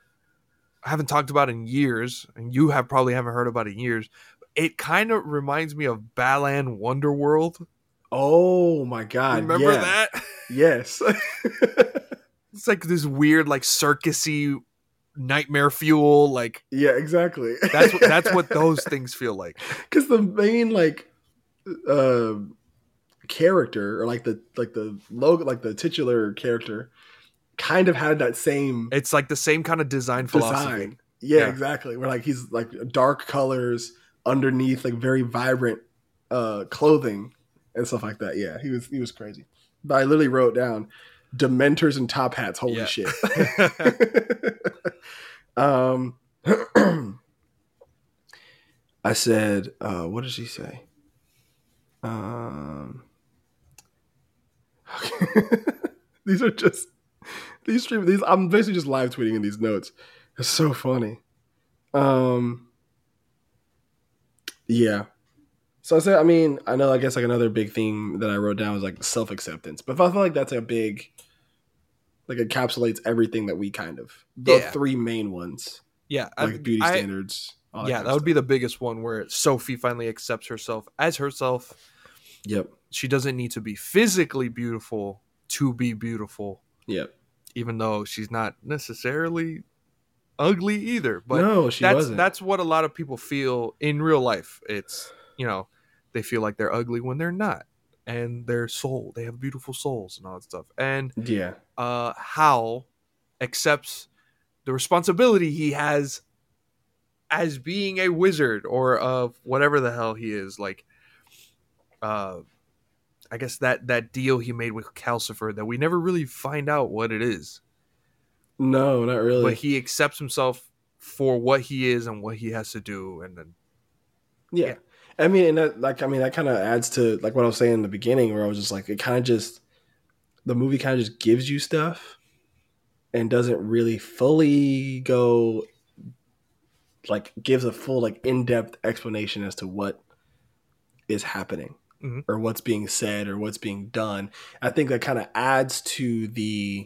I haven't talked about in years, and you have probably haven't heard about in years. It kind of reminds me of Balan Wonderworld. Oh my god! Remember yeah. that? Yes. It's like this weird, like circusy Nightmare Fuel. Like yeah, exactly. That's what that's what those things feel like. Because the main like uh, character, or like the like the logo, like the titular character, kind of had that same. It's like the same kind of design philosophy. Design. Yeah, yeah, exactly. Where like he's like dark colors underneath, like very vibrant uh, clothing and stuff like that. Yeah, he was he was crazy. But I literally wrote down Dementors and Top Hats. Holy yeah. shit. um, I said, uh, what did she say? Um, these are just. These stream these I'm basically just live tweeting in these notes. It's so funny. Um Yeah. So I said, I mean, I know I guess like another big theme that I wrote down was like self-acceptance. But I feel like that's a big like encapsulates everything that we kind of the yeah. three main ones. Yeah. Like I, beauty I, standards. All that yeah, that would stuff. be the biggest one where Sophie finally accepts herself as herself. Yep. She doesn't need to be physically beautiful to be beautiful. Yep. Even though she's not necessarily ugly either. But no, she that's, wasn't. That's what a lot of people feel in real life. It's, you know, they feel like they're ugly when they're not. And their soul, they have beautiful souls and all that stuff. And yeah, uh, Hal accepts the responsibility he has as being a wizard or of whatever the hell he is. Like, uh, I guess that, that deal he made with Calcifer that we never really find out what it is. No, not really. But he accepts himself for what he is and what he has to do, and then yeah, yeah. I mean, and that like I mean that kind of adds to like what I was saying in the beginning, where I was just like, it kind of just the movie kind of just gives you stuff and doesn't really fully go like gives a full like in-depth explanation as to what is happening. Mm-hmm. Or what's being said or what's being done. I think that kind of adds to the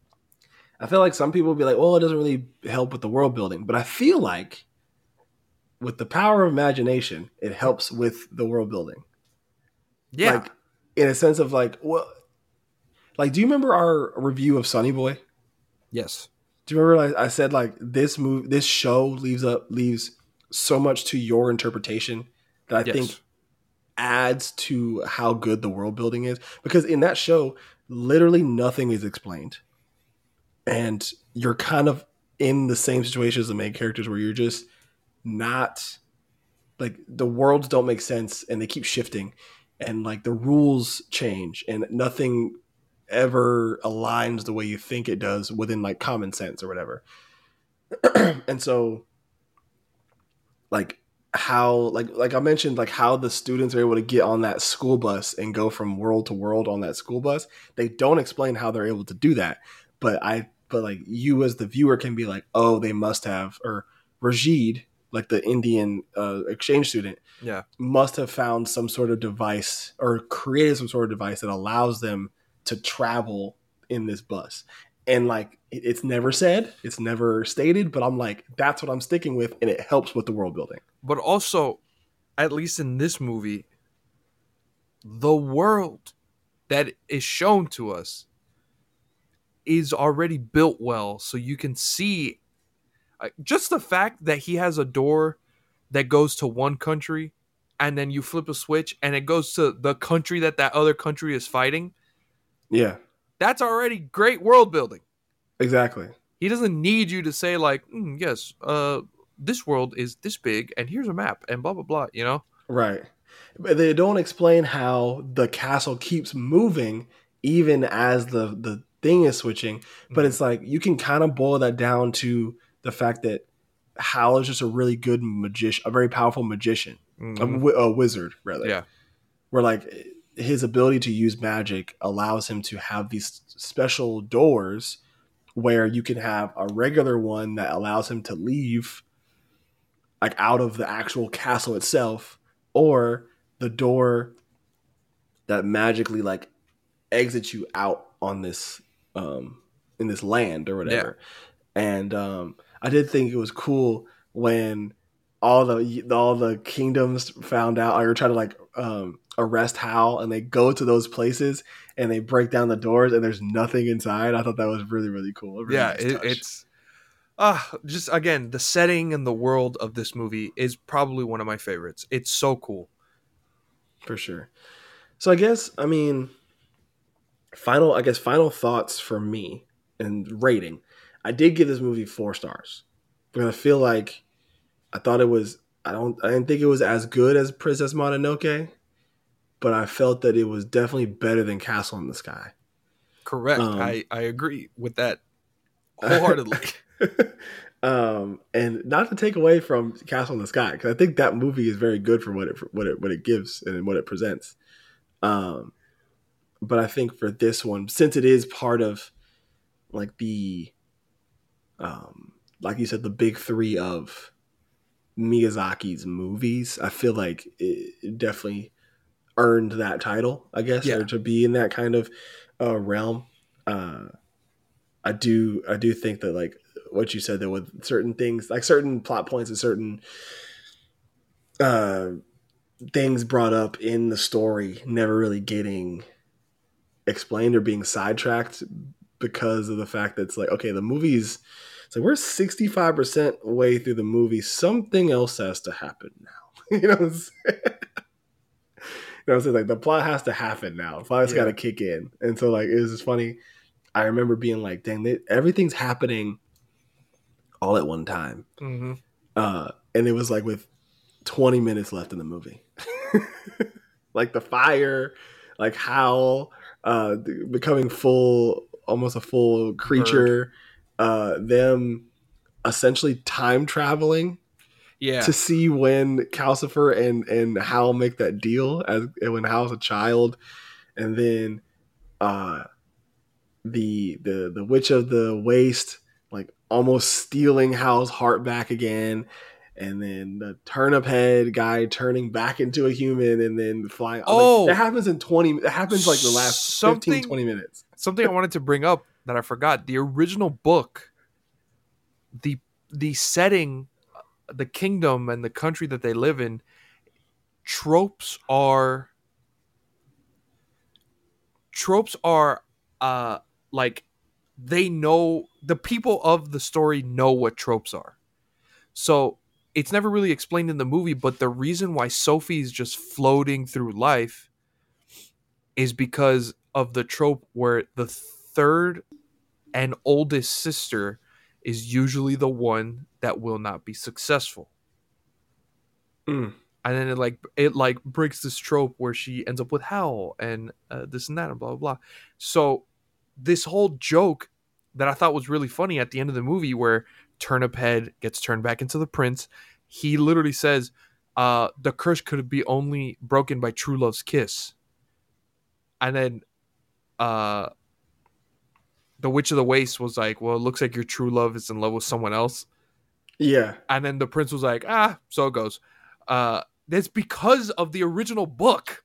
I feel like some people will be like, well, it doesn't really help with the world building. But I feel like with the power of imagination, it helps with the world building. Yeah. Like, in a sense of like, well, like, do you remember our review of Sonny Boy? Yes. Do you remember like, I said like this move, this show leaves up leaves so much to your interpretation that I Yes. think adds to how good the world building is, because in that show, literally nothing is explained, and you're kind of in the same situation as the main characters, where you're just not like the worlds don't make sense and they keep shifting, and like the rules change and nothing ever aligns the way you think it does within like common sense or whatever. And so like how like like I mentioned, like how the students are able to get on that school bus and go from world to world on that school bus. They don't explain how they're able to do that, but I but like you as the viewer can be like, oh, they must have, or Rajid, like the Indian uh, exchange student, Yeah. must have found some sort of device or created some sort of device that allows them to travel in this bus. And like it's never said, it's never stated, but I'm like, that's what I'm sticking with, and it helps with the world building. But also, at least in this movie, the world that is shown to us is already built well, so you can see uh, just the fact that he has a door that goes to one country, and then you flip a switch and it goes to the country that that other country is fighting. Yeah, that's already great world building. Exactly. He doesn't need you to say like, mm, yes, uh, this world is this big, and here's a map, and blah blah blah. You know, right? But they don't explain how the castle keeps moving even as the the thing is switching. But mm-hmm. it's like you can kind of boil that down to the fact that Hal is just a really good magician, a very powerful magician, Mm-hmm. a, a wizard rather. Yeah, where like his ability to use magic allows him to have these special doors where you can have a regular one that allows him to leave like out of the actual castle itself, or the door that magically like exits you out on this um in this land or whatever. Yeah. And um I did think it was cool when all the all the kingdoms found out, or trying to like um arrest Hal, and they go to those places and they break down the doors and there's nothing inside. I thought that was really really cool. Really yeah, nice it, it's ah uh, just again the setting and the world of this movie is probably one of my favorites. It's so cool, for sure. So I guess I mean, final I guess final thoughts for me and rating. I did give this movie four stars because I feel like I thought it was. I don't. I didn't think it was as good as Princess Mononoke, but I felt that it was definitely better than Castle in the Sky. Correct. Um, I, I agree with that wholeheartedly. um, and not to take away from Castle in the Sky, because I think that movie is very good for what it what it what it gives and what it presents. Um, but I think for this one, since it is part of like the, um, like you said, the big three of Miyazaki's movies, I feel like it definitely earned that title, I guess, yeah. or to be in that kind of uh, realm. Uh, I do, I do think that like what you said, that with certain things, like certain plot points and certain uh, things brought up in the story, never really getting explained or being sidetracked because of the fact that it's like, okay, the movie's. So we're sixty-five percent way through the movie. Something else has to happen now. You know what I'm saying? You know what I'm saying? Like the plot has to happen now. The plot's yeah. got to kick in. And so like, it was just funny. I remember being like, dang, they, everything's happening all at one time. Mm-hmm. Uh, and it was like with twenty minutes left in the movie. Like the fire, like Hal uh, becoming full, almost a full creature. Bird. Uh, them essentially time traveling, yeah, to see when Calcifer and and Hal make that deal as when Hal's a child, and then uh, the the the Witch of the Waste like almost stealing Hal's heart back again, and then the turnip head guy turning back into a human and then flying. Oh, like, that happens in twenty. It happens like the last fifteen, twenty minutes. Something I wanted to bring up that I forgot. The original book, the the setting the kingdom and the country that they live in, tropes are tropes are uh like they know the people of the story know what tropes are. So it's never really explained in the movie, but the reason why Sophie's just floating through life is because of the trope where the third and oldest sister is usually the one that will not be successful. Mm. And then it like it like breaks this trope where she ends up with Hal and uh, this and that and blah blah blah. So this whole joke that I thought was really funny at the end of the movie, where Turnip Head gets turned back into the prince, he literally says, uh, "The curse could be only broken by true love's kiss." And then, uh, the Witch of the Waste was like, "Well, it looks like your true love is in love with someone else." Yeah. And then the prince was like, "Ah, so it goes." Uh, that's because of the original book.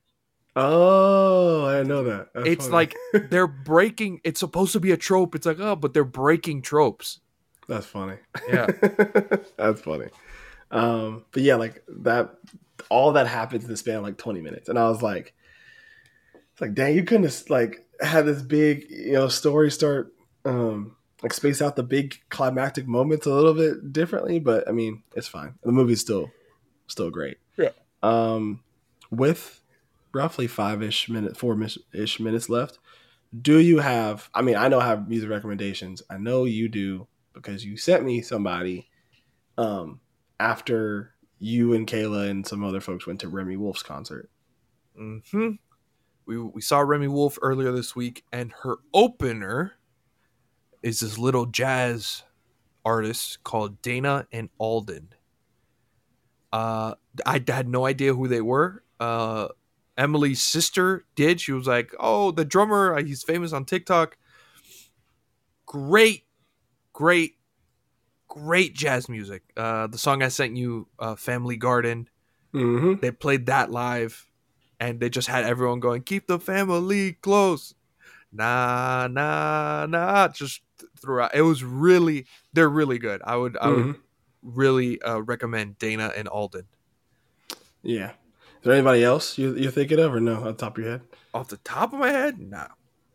Oh, I didn't know that. That's it's funny. like they're breaking. It's supposed to be a trope. It's like, oh, but they're breaking tropes. That's funny. Yeah, that's funny. Um, but yeah, like that. All that happens in the span of like twenty minutes, and I was like, "It's like, dang, you couldn't have like had this big, you know, story start." Um, like space out the big climactic moments a little bit differently, but I mean, it's fine. The movie's still still great. Yeah. Um, with roughly five-ish minutes, four-ish minutes left, do you have, I mean, I know I have music recommendations. I know you do because you sent me somebody um, after you and Kayla and some other folks went to Remy Wolf's concert. Mm-hmm. We, we saw Remy Wolf earlier this week, and her opener is this little jazz artist called Dana and Alden. Uh, I had no idea who they were. Uh, Emily's sister did. She was like, "Oh, the drummer, he's famous on TikTok." Great, great, great jazz music. Uh, the song I sent you, uh, "Family Garden," Mm-hmm. they played that live, and they just had everyone going, "Keep the family close." Nah, nah, nah. Just throughout, it was really, they're really good. I would, I would Mm-hmm. really uh, recommend Dana and Alden. Yeah. Is there anybody else you, you're thinking of, or no, on the top of your head? Off the top of my head, nah.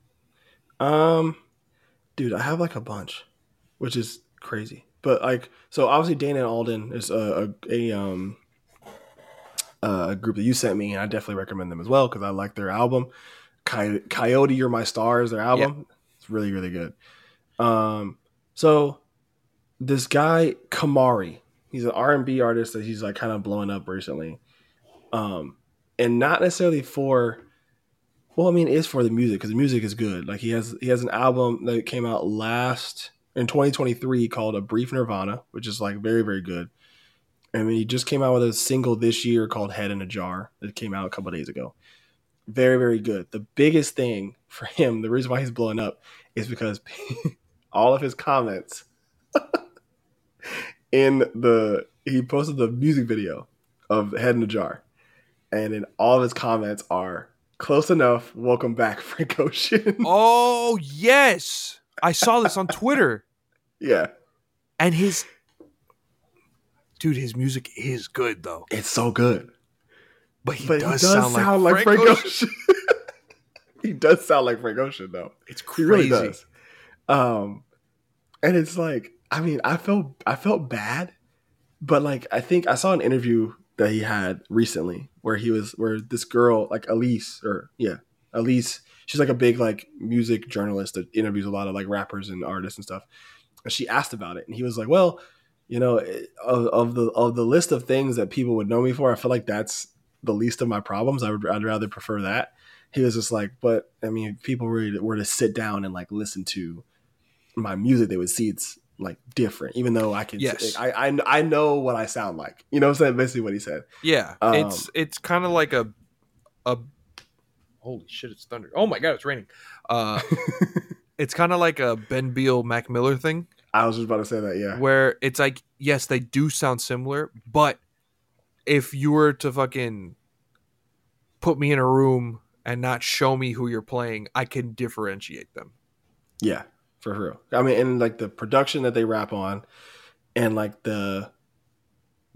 Um, dude, I have like a bunch, which is crazy. But like, so obviously Dana and Alden is a a, a um a group that you sent me, and I definitely recommend them as well because I like their album. Coy- Coyote, You're My Stars, their album. Yeah. It's really really good. Um, so this guy Kamari, he's an R and B artist that he's like kind of blowing up recently. Um, and not necessarily for, well, I mean, it is for the music because the music is good. Like he has he has an album that came out last in twenty twenty-three called A Brief Nirvana, which is like very very good. And then he just came out with a single this year called Head in a Jar that came out a couple of days ago. Very very good. The biggest thing for him, the reason why he's blowing up, is because all of his comments in the he posted the music video of Head in a Jar. And then all of his comments are close enough. Welcome back, Frank Ocean. Oh, yes. I saw this on Twitter. Yeah. And his, dude, his music is good, though. It's so good. But he, but does, he does sound, sound like, like Frank, Frank Ocean. Ocean. He does sound like Frank Ocean, though. It's crazy. He really does. Um, and it's like, I mean, I felt, I felt bad. But like, I think I saw an interview that he had recently where he was where this girl like Elise or yeah Elise she's like a big like music journalist that interviews a lot of like rappers and artists and stuff, and she asked about it and he was like, well, you know, of, of the of the list of things that people would know me for, I feel like that's the least of my problems. I would I'd rather prefer that. He was just like, but I mean, if people were to, were to sit down and like listen to my music, they would see it's like different, even though I can, yes. I, I I know what I sound like. You know what I'm saying? Basically what he said. Yeah. Um, it's it's kind of like a a holy shit, it's thunder. Oh my god, it's raining. Uh it's kind of like a Ben Beal Mac Miller thing. I was just about to say that, yeah. Where it's like, yes, they do sound similar, but if you were to fucking put me in a room and not show me who you're playing, I can differentiate them. Yeah. For real. I mean, and like the production that they rap on and like the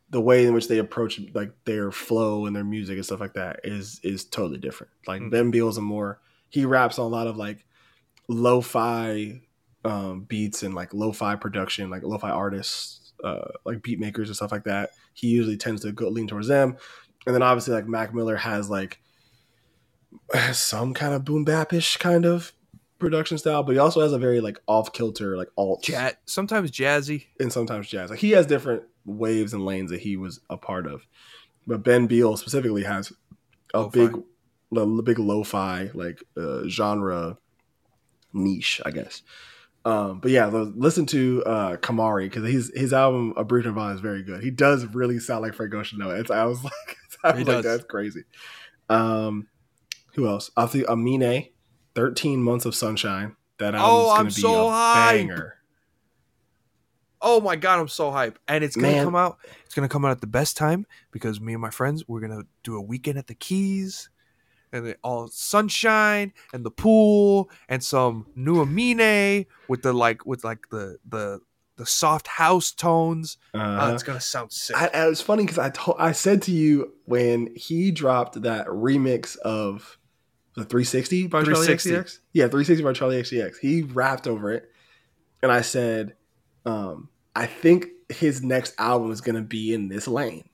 the way in which they approach like their flow and their music and stuff like that is is totally different. Like mm-hmm. Ben Beals a more he raps on a lot of like lo-fi um, beats and like lo-fi production, like lo-fi artists, uh, like beat makers and stuff like that. He usually tends to go lean towards them. And then obviously like Mac Miller has like some kind of boom bap-ish kind of production style, but he also has a very like off kilter, like alt, Jazz, sometimes jazzy and sometimes jazz. Like he has different waves and lanes that he was a part of. But Ben Beal specifically has a lo-fi. big, a big lo-fi like uh, genre niche, I guess. Um, but yeah, listen to uh, Kamari because his his album A Brief Nirvana is very good. He does really sound like Frank Ocean though. It's I was like, I was like that's crazy. Um, who else? I think Amine, thirteen Months of Sunshine. That album's oh, gonna I'm be so a hyped. banger. Oh my god, I'm so hyped. And it's gonna Man. come out. It's gonna come out at the best time because me and my friends, we're gonna do a weekend at the Keys. And they all sunshine and the pool and some new Amine with the like with like the the the soft house tones. Uh, uh, it's gonna sound sick. I, I, it was funny because I told I said to you when he dropped that remix of the three sixty by Charlie X C X. Yeah, three sixty by Charlie X C X. He rapped over it, and I said, um, I think his next album is gonna be in this lane.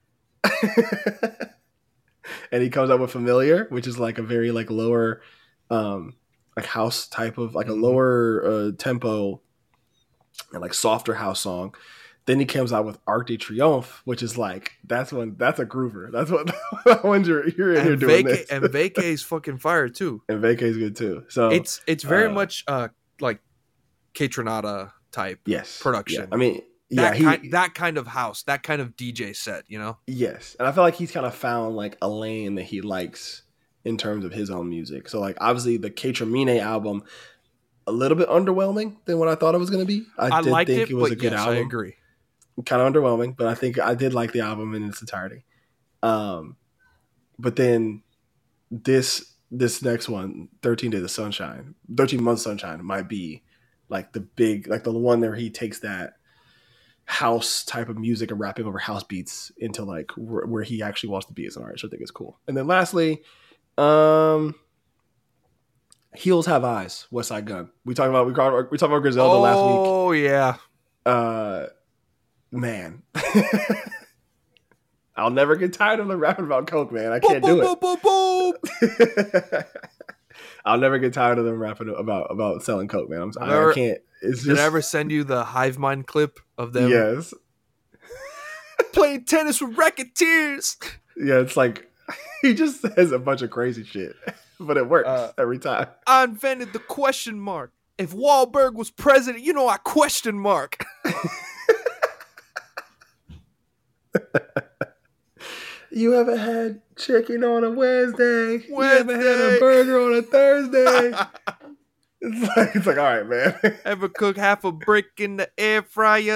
And he comes up with Familiar, which is like a very like lower, um, like house type of like a lower uh, tempo and like softer house song. Then he comes out with Arc de Triomphe, which is like that's when that's a groover. That's what when you're you're in and here doing Vacay, this. And Vacay's fucking fire too. And Vacay's good too. So it's it's very uh, much uh like Kaytranada type yes production. Yeah. I mean. That, yeah, he, kind, that kind of house, that kind of D J set, you know? Yes. And I feel like he's kind of found like a lane that he likes in terms of his own music. So like obviously the Kaytranada album, a little bit underwhelming than what I thought it was going to be. I, I did liked think it, it was but a good yes, album. I agree. Kind of underwhelming, but I think I did like the album in its entirety. Um, but then this this next one, thirteen Days of Sunshine, thirteen Months of Sunshine might be like the big, like the one where he takes that house type of music and rapping over house beats into like where, where he actually wants to be as an artist. I think it's cool. And then lastly, um, Heels Have Eyes, West Side Gun. We talked about we talked we talked about Griselda oh, last week. Oh yeah, uh, man, I'll never get tired of them rapping about coke, man. I can't boop, do boop, it. Boop, boop, boop. I'll never get tired of them rapping about about selling coke, man. I'm, I, I can't. It's Did just... I ever send you the Hive Mind clip of them? Yes. Playing tennis with racketeers. Yeah, it's like he just says a bunch of crazy shit, but it works uh, every time. I invented the question mark. If Wahlberg was president, you know I question mark. You ever had chicken on a Wednesday? Wednesday. You ever had a burger on a Thursday? It's like, it's like, all right, man. Ever cook half a brick in the air fryer?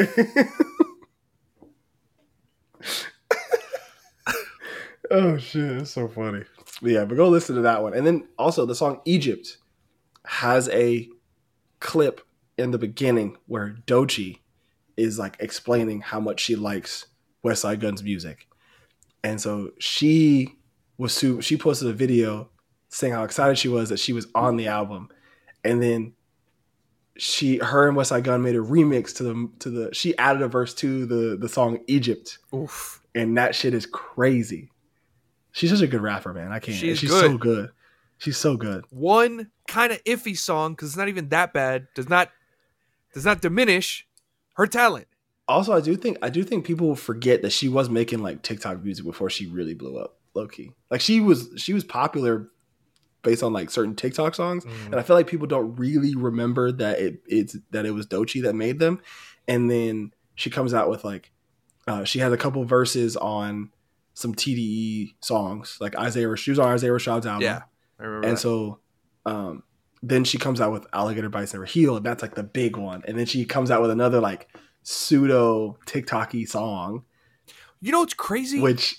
Oh, shit. That's so funny. But yeah, but go listen to that one. And then also the song Egypt has a clip in the beginning where Doechii is like explaining how much she likes West Side Gun's music. And so she was su- she posted a video saying how excited she was that she was on the album. And then she, her and West Side Gun made a remix to the to the. She added a verse to the the song Egypt. Oof. And that shit is crazy. She's such a good rapper, man. I can't. She's, She's good. so good. She's so good. One kind of iffy song because it's not even that bad. Does not does not diminish her talent. Also, I do think I do think people forget that she was making like TikTok music before she really blew up. Low key, like she was she was popular based on like certain TikTok songs. Mm. And I feel like people don't really remember that it it's that it was Doechii that made them. And then she comes out with like uh, she has a couple verses on some T D E songs, like Isaiah. She was on Isaiah Rashad's album. Yeah, I remember. And that. so um, then she comes out with Alligator Bites Never Heal, and that's like the big one. And then she comes out with another like pseudo TikTok-y song. You know what's crazy? Which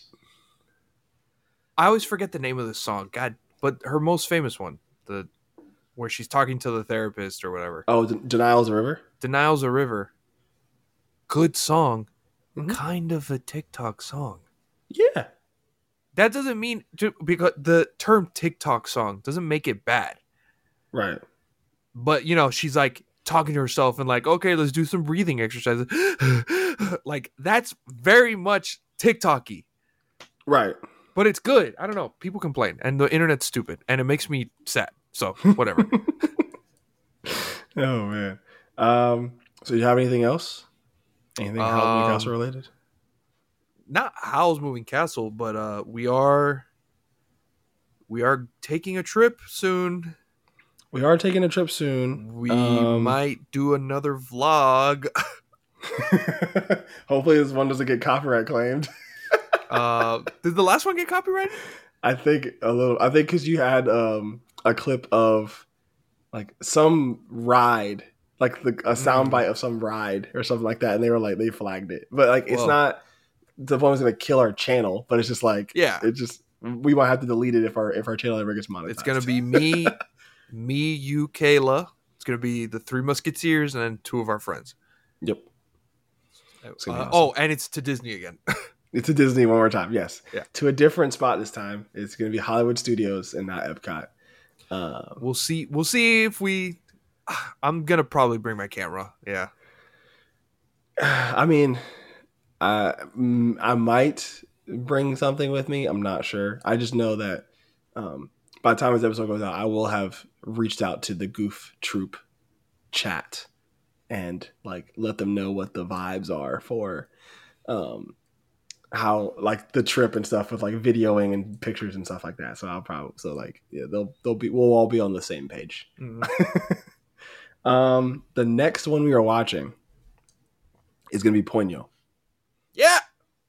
I always forget the name of this song. God. But her most famous one, the where she's talking to the therapist or whatever. Oh, De- Denial's a River? Denial's a River. Good song. mm-hmm. kind of a TikTok song. Yeah. That doesn't mean because the term TikTok song doesn't make it bad. Right. But, you know, she's like talking to herself and like, okay, let's do some breathing exercises. Like, that's very much TikTok-y. Right. But it's good. I don't know. People complain and the internet's stupid and it makes me sad. So, whatever. Oh, man. Um, so, you have anything else? Anything um, Howl's Moving Castle related? Not Howl's Moving Castle, but uh, we are we are taking a trip soon. We are taking a trip soon. We um, might do another vlog. Hopefully this one doesn't get copyright claimed. uh, did the last one get copyrighted? I think a little. I think because you had um, a clip of like some ride, like the, a soundbite mm. of some ride or something like that, and they were like they flagged it. But like it's Whoa. not the one was going to kill our channel, but it's just like yeah, it just we might have to delete it if our if our channel ever gets monetized. It's going to be me. Me, you, Kayla. It's going to be the Three Musketeers and then two of our friends. Yep. Uh, awesome. Oh, and it's to Disney again. It's to Disney one more time, yes. Yeah. To a different spot this time. It's going to be Hollywood Studios and not Epcot. Uh, we'll see. We'll see if we... I'm going to probably bring my camera. Yeah. I mean, I, I might bring something with me. I'm not sure. I just know that... Um, by the time this episode goes out, I will have reached out to the Goof Troop chat and like let them know what the vibes are for um, how like the trip and stuff with like videoing and pictures and stuff like that. So I'll probably so like yeah they'll they'll be we'll all be on the same page. Mm-hmm. um, the next one we are watching is gonna be Ponyo. Yeah.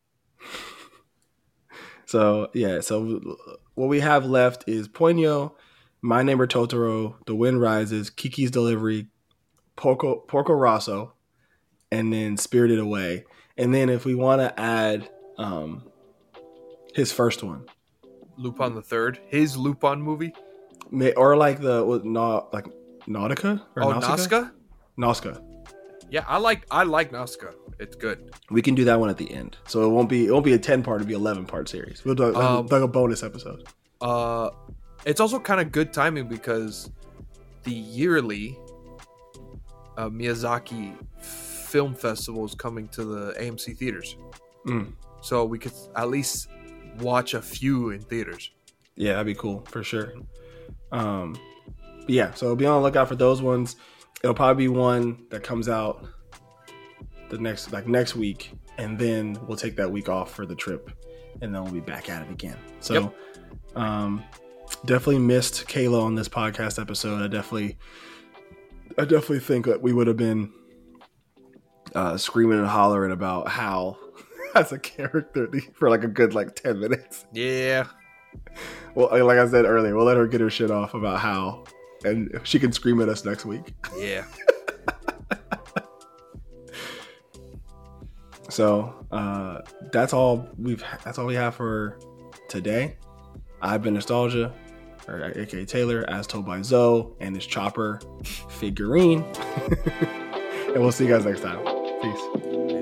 So yeah, so what we have left is Ponyo, My Neighbor Totoro, The Wind Rises, Kiki's Delivery, Porco, Porco Rosso, and then Spirited Away. And then if we want to add um, his first one, Lupin the Third, his Lupin movie, May, or like the what, na, like Nautica or oh Nazca, Nazca. Yeah, I like I like Nazca. It's good. We can do that one at the end, so it won't be it won't be a ten part. It'll be eleven part series. We'll do like, um, like a bonus episode. Uh, it's also kind of good timing because the yearly uh, Miyazaki Film Festival is coming to the A M C theaters, mm. so we could at least watch a few in theaters. Yeah, that'd be cool for sure. Um, yeah, so be on the lookout for those ones. It'll probably be one that comes out the next like next week, and then we'll take that week off for the trip, and then we'll be back at it again. So yep. um definitely missed Kayla on this podcast episode. I definitely I definitely think that we would have been uh screaming and hollering about Hal as a character for like a good like ten minutes. Yeah. Well, like I said earlier, we'll let her get her shit off about Hal, and she can scream at us next week. Yeah. So uh, that's all we've. That's all we have for today. I've been Nostalgia, or A K A Taylor, as told by Zoe and his Chopper figurine. And we'll see you guys next time. Peace.